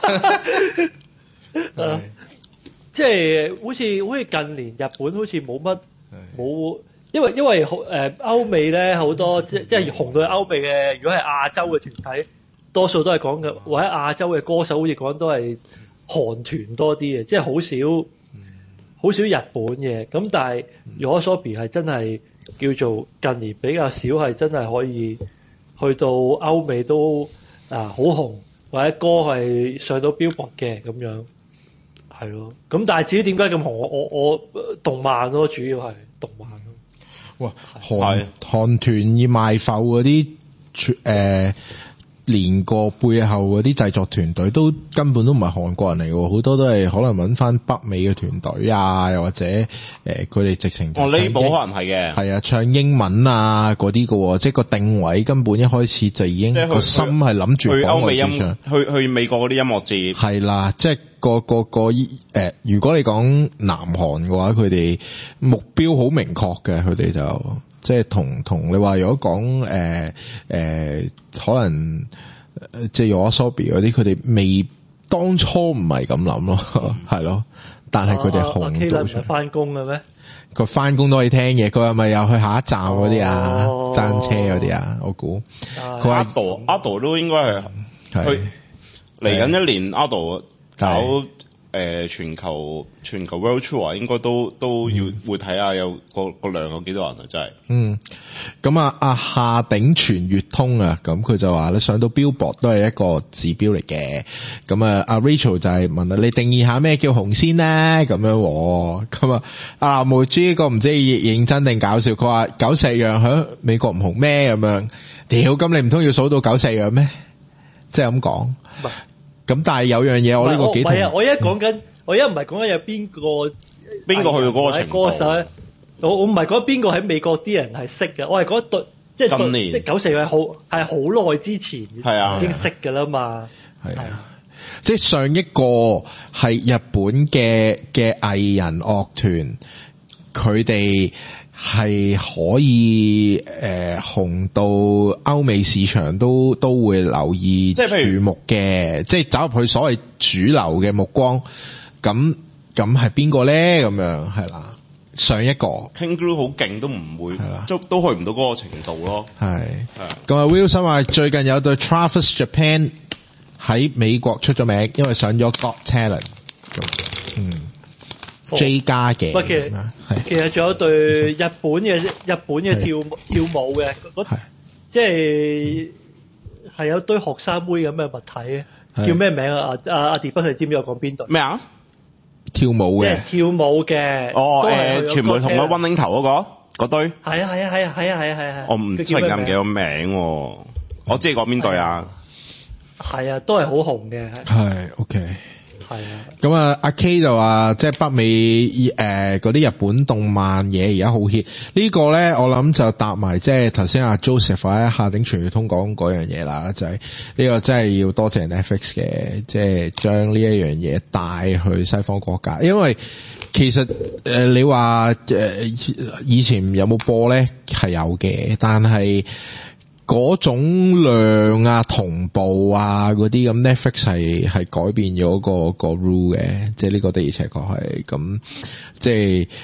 誒，即係好似好似近年日本好似冇乜冇，因為因為誒、呃、歐美咧好多即即係紅到歐美嘅，如果係亞洲嘅團體。多數都係講嘅，或者亞洲嘅歌手好似講都係韓團多啲嘅，即係好少好少日本嘅。咁但係 YOASOBI 係真係叫做近年比較少係真係可以去到歐美都啊好紅，或者歌係上到 Billboard 嘅咁樣，係咯。咁但係至於點解咁紅，我我我動漫咯，主要係動漫咯。 哇，韓韓團以賣埠嗰啲誒。連個背後嗰啲製作團隊都根本都唔係韓國人嚟嘅，好多都係可能揾翻北美嘅團隊啊，又或者誒佢哋直情哦呢部可能係嘅， 係啊唱英文啊嗰啲嘅，即係個定位根本一開始就已經個心係諗住去歐美音去去美國嗰啲音樂節係啦，即係個個個誒、呃，如果你講南韓嘅話，佢哋目標好明確嘅，佢哋就。即係同同你話，如果講誒誒，可能即係 YOASOBI 嗰啲，佢哋未當初唔係咁諗咯，係咯。但係佢哋紅到出。 翻工嘅咩？ 佢翻工都可以聽嘅。佢係咪又去下一站嗰啲啊？揸、哦、車嗰啲啊？我估。佢話 Ado Ado 都應該係佢嚟緊一年 Ado 搞。誒、呃，全球全球 World Tour 應該都都要、嗯、會睇下有個個量有幾多人啊！真係。嗯， 咁啊，阿夏鼎全粵通啊，咁佢就話咧上到 Billboard 都係一個指標嚟嘅。咁啊，阿 Rachel 就係問啊，你定義下咩叫紅先咧？咁樣，咁啊，阿毛豬呢個唔知認真定搞笑，佢話九石樣響美國唔紅咩？咁樣，屌，咁你唔通要數到九石樣咩？即係咁講。咁但係有樣嘢我呢個幾同， 唔係啊！我而家講緊，我而家唔係講緊有邊個邊個去到嗰個程度歌手咧。我我唔係講邊個喺美國啲人係識嘅，我係講對即係今年即係九四係好係好耐之前係啊已經識㗎啦嘛。 係啊，即係上一個係日本嘅嘅藝人樂團，佢哋。係可以誒、呃、紅到歐美市場都都會留意注目嘅，即係走入去所謂主流嘅目光。咁咁係邊個咧？咁樣係啦，上一個 King Gnu 好勁都唔會係啦，都都去唔到嗰個程度咯。 係咁啊 Wilson 話最近有對 Travis Japan 喺美國出咗名，因為上咗 Got Talent。嗯。J 加嘅， 其實其實仲有對日本嘅日本嘅跳跳舞嘅，即係係有堆學生妹咁嘅物體，叫咩名啊？阿阿阿迪不你知唔知我講邊隊？ 咩啊？ 跳舞嘅， 即係跳舞嘅。 哦，誒、呃，全部同佢溫領頭嗰、那個嗰堆。 係啊係啊係啊係啊係啊係啊！ 我唔真係唔記得名，我知你講邊隊啊？ 係啊，都係好紅嘅。 係 OK。 係啊， 咁啊，阿 K 就話即係北美誒嗰啲日本動漫嘢而家好 hit，呢個咧我諗就搭埋即係頭先阿 Joseph 喺夏鼎全粵通講嗰樣嘢啦，就係、是、呢個真係要多謝 Netflix 嘅，即係將呢一樣嘢帶去西方國家，因為其實誒、呃、你話誒、呃、以前有冇播咧係有嘅，但係。嗰種量啊、同步啊嗰啲咁 Netflix 係係改變咗個個 rule 嘅，即係呢個的而且確係咁，即係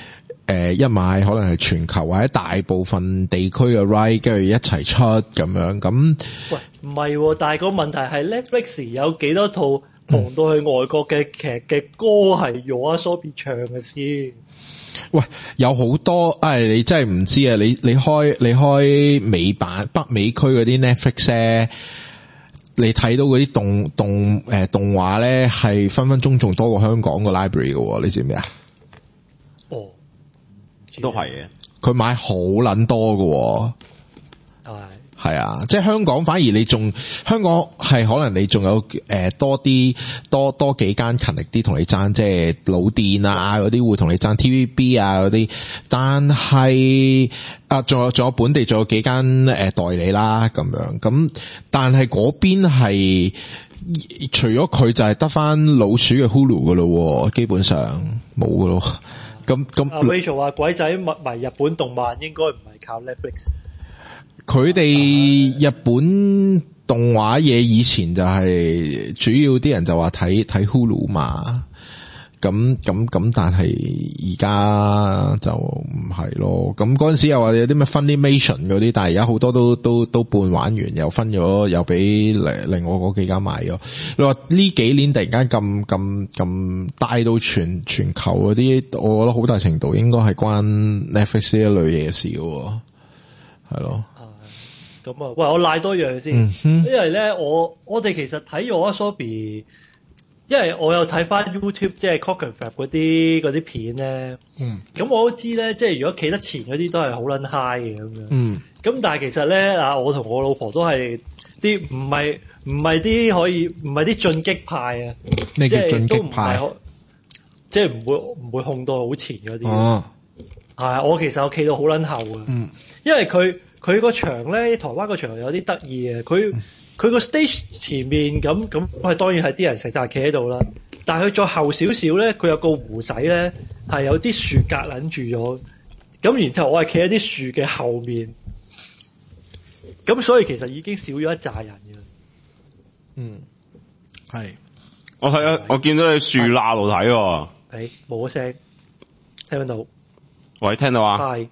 誒一買可能係全球或者大部分地區嘅 right， 跟住一齊出咁樣咁。 喂，唔係，但係個問題係 Netflix 有幾多套紅到去外國嘅劇嘅歌係 YOASOBI 唱嘅先？ 喂，有好多，唉，你真係唔知啊！你你開你開美版北美區嗰啲 Netflix 咧，你睇到嗰啲動動誒動畫咧，係分分鐘仲多過香港個 library 嘅，你知唔知啊？ 哦， 都係嘅， 佢買好撚多嘅，係係啊，即係香港反而你仲香港係可能你仲有誒、呃、多啲多多幾間勤力啲同你爭，即係老電啊嗰啲會同你爭 T V B 啊嗰啲，但係啊仲有仲有本地仲有幾間誒、呃、代理啦咁樣，咁但係嗰邊係除咗佢就係得翻老鼠嘅 Hulu 噶咯，基本上冇噶咯。咁咁阿 Rachel 話鬼仔迷迷日本動漫應該唔係靠 Netflix。 佢哋日本動畫嘢以前就係主要啲人就話睇睇 Hulu 嘛，咁咁咁，但係而家就唔係咯。咁嗰陣時又話有啲咩 Funimation 嗰啲，但係而家好多都都都半玩完，又分咗，又俾另外嗰幾間買咗。你話呢幾年突然間咁咁咁帶到全全球嗰啲，我覺得好大程度應該係關 Netflix 呢一類嘢事嘅，係咯。 咁啊，喂，我賴多樣先，嗯、因為咧，我我哋其實睇 YOASOBI，因為我有睇翻 YouTube， 即係 Clockenflap 嗰啲嗰啲片咧。嗯。咁我都知咧，即係如果企得前嗰啲都係好撚 high 嘅咁樣。嗯。咁但係其實咧，啊，我同我老婆都係啲唔係唔係啲可以唔係啲進擊派啊。 咩叫進擊派？ 即係唔會唔會控到好前嗰啲。 哦。 係啊，我其實我企到好撚後嘅。嗯。因為佢。佢個場咧，台灣個場有啲得意嘅。佢佢個 stage 前面咁咁，係當然係啲人成紮企喺度啦。但係佢再後少少咧，佢有個湖仔咧，係有啲樹隔撚住咗。咁然後我係企喺啲樹嘅後面。咁所以其實已經少咗一紮人嘅。 嗯，係。 我睇啊，我見到你樹罅度睇喎。 誒，冇聲，聽唔到？ 喂，聽到啊？ 係。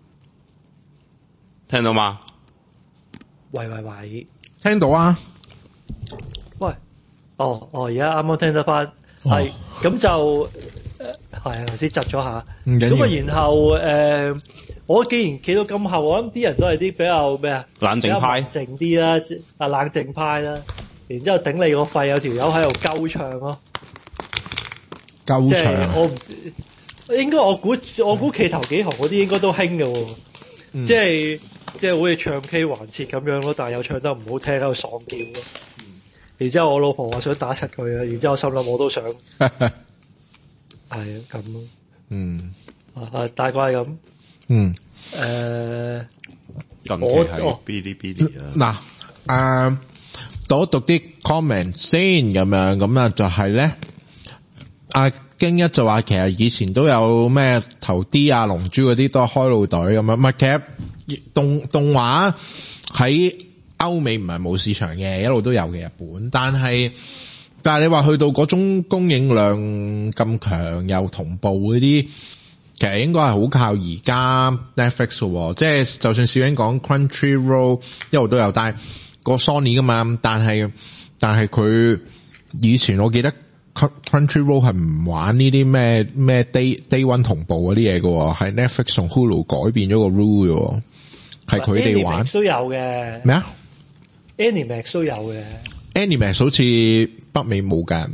聽到嗎？ 喂喂喂， 聽到啊！ 喂，哦哦，而家啱啱聽得翻，係咁、哦、就係啊，頭先窒咗下，咁啊，然後誒、呃，我既然企到咁後，我諗啲人都係啲比較咩啊？ 冷靜派， 靜啲啦，啊冷靜派啦，然之後頂你個肺，有條友喺度鳩唱咯， 鳩唱， 即係我唔知，應該我估我估企頭幾行嗰啲應該都興嘅喎。嗯、即係即係好似唱 K 環節咁樣咯，但係又唱得唔好聽，喺度喪叫咯。嗯、然之後我老婆話想打柒佢啊，然之後我心諗我都想，係啊咁咯。嗯，啊大概係咁。嗯，誒、呃， 近期係嗶哩嗶哩啊。 嗱，誒，讀一讀啲 comment 先咁樣，咁啊就係咧，阿京一就話其實以前都有咩頭 D 啊、龍珠嗰啲都係開路隊咁樣，唔係其實動動畫喺歐美唔係冇市場嘅，一路都有嘅日本，但係但係你話去到嗰種供應量咁強又同步嗰啲，其實應該係好靠而家 Netflix 喎，即係就算小英講 Crunchyroll 一路都有，但係個 Sony 噶嘛，但係但係佢以前我記得。Crunchyroll 係唔玩呢啲咩咩 day day one 同步嗰啲嘢嘅，係 Netflix 同 Hulu 改變咗個 rule 嘅，係佢哋玩都有嘅。咩啊 ？Animax 都有嘅。 Animax 好似北美冇嘅，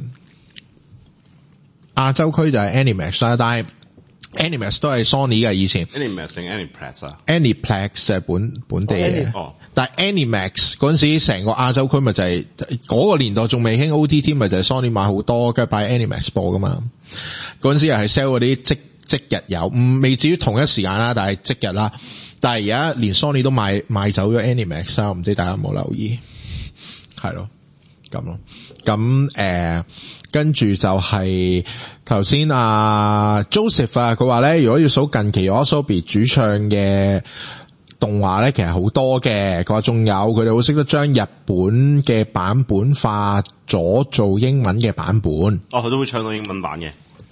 亞洲區就係 Animax 啦，但係 Animax 都係 Sony 嘅以前。 Animax 定 Aniplex 啊 ？Aniplex 就係本本地嘅。 哦。 但係 Animax 嗰陣時成個亞洲區咪就係、是、嗰個年代仲未興 O T T 咪就係 Sony 買好多，跟住擺 Animax 播噶嘛。嗰陣時又係 sell 嗰啲即即日有，唔未至於同一時間啦，但係即日啦。但係而家連 Sony 都買買走咗 Animax 啦，唔知大家有冇留意？係咯，咁咯。咁誒，跟住就係頭先阿 Joseph 啊，佢話咧，如果要數近期 YOASOBI 主唱嘅動畫咧，其實好多嘅。佢話仲有佢哋好識得將日本嘅版本化咗做英文嘅版本。 哦，佢都會唱到英文版嘅。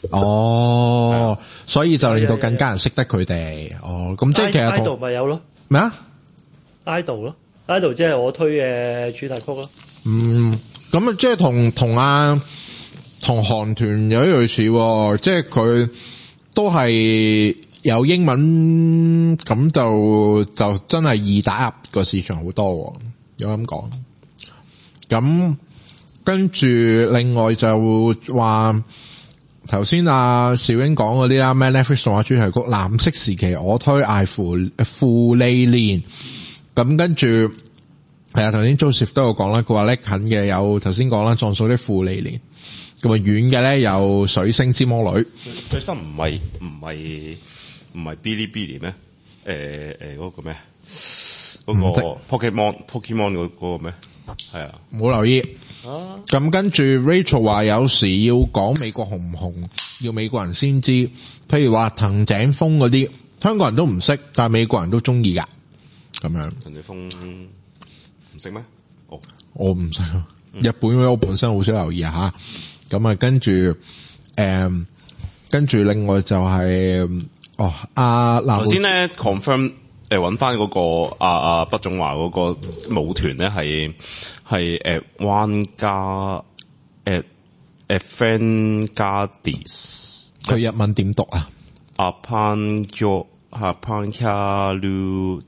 哦，所以就令到更加人識得佢哋。哦，咁即係其實 idol 咪有咯咩啊 ？idol 咯 ，idol 即係我推嘅主題曲咯。 嗯，咁啊，即係同同啊同韓團有一類似，即係佢都係有英文，咁就就真係易打入個市場好多，有咁講。咁跟住另外就話頭先阿小英講嗰啲啦，咩 Netflix 動畫主題曲藍色時期我推艾芙芙莉蓮，咁跟住係啊，頭先 Joseph 都有講啦，佢話咧近嘅有頭先講啦，撞數啲芙莉蓮，咁啊遠嘅咧有水星之魔女。 最新唔係唔係唔係 Bilibili 咩？誒誒嗰個咩？嗰個 Pokemon Pokemon 嗰嗰個咩？係啊， 冇留意。咁跟住 Rachel 話有時要講美國紅唔紅，要美國人先知。譬如話藤井風嗰啲，香港人都唔識，但係美國人都中意噶。咁樣。 藤井風唔識咩？哦， 我唔識。日本我本身好少留意啊吓。咁啊，跟住誒，跟住另外就係、是、哦，阿嗱頭先咧 confirm。誒，揾翻嗰個阿阿畢仲華嗰個舞團咧，係係誒灣加誒誒 Avantgardist， 佢日文點讀啊 ？Avantgarde Avantgarde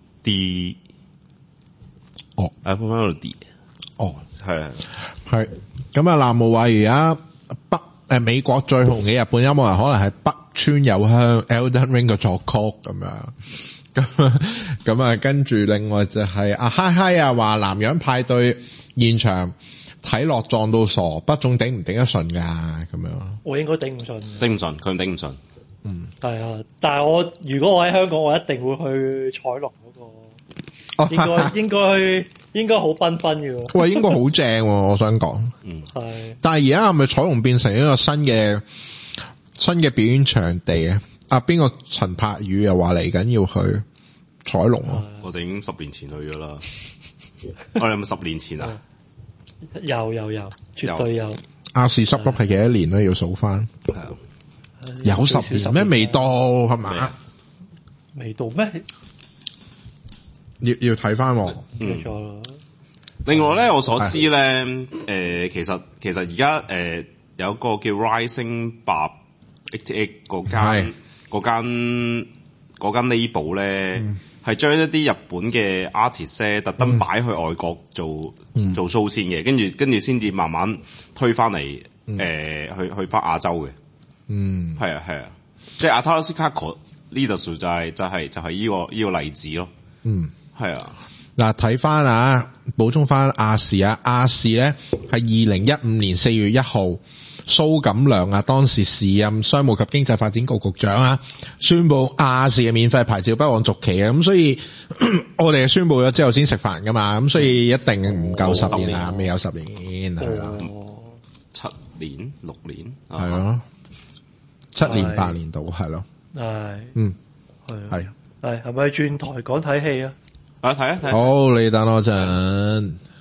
哦 Avantgarde 哦， 係啊， 係咁啊！南無話而家北誒美國最紅嘅日本音樂人，可能係北村有香 Elden Ring 嘅作曲咁樣。咁咁啊，跟住另外就係阿嗨嗨啊，話南洋派對現場睇落撞到傻，不總頂唔頂得順噶咁樣。 我應該頂唔順， 頂唔順，佢頂唔順。 嗯，係啊，但係我如果我喺香港，我一定會去彩龍嗰個，應該應該應該好繽紛嘅。 喂，應該好正，我想講。嗯，係。但係而家係咪彩龍變成一個新嘅新嘅表演場地啊？啊！邊個陳柏宇又話嚟緊要去彩龍啊？ 我哋已經十年前去咗啦。我哋有冇十年前啊？ 有有有，絕對有。 亞視濕粒係幾多年咧？要數翻。係啊，有十年咩？未到係嘛？ 未到咩？ 要要睇翻。 嗯。嗯另外咧，我所知咧，誒、呃，其實其實而家誒有個叫 Rising 八 eighty-eight 嗰間。嗰間嗰間 label 咧，係、嗯、將一啲日本嘅 artist 咧，特登擺去外國做、嗯、做 show 先嘅，跟住跟住先至慢慢推翻嚟，誒、嗯呃、去去翻亞洲嘅。嗯，係啊係啊，即係阿 Atarashi Kako Leaders 就係、是、就係、是、就係、是、呢、這個呢、這個例子咯。嗯，係啊。 嗱，睇翻啊，補充翻亞視啊，亞視咧係二零一五年四月一號。蘇錦良啊，當時時任商務及經濟發展局局長啊，宣布亞視嘅免費牌照不往續期啊，咁所以我哋宣布咗之後先食飯噶嘛，咁所以一定唔夠十年啊，未有十年係啊， 七年六年係咯，七年八年度係咯， 係嗯係係係係咪轉台講睇戲啊？ 啊睇啊睇， 好，你等我陣。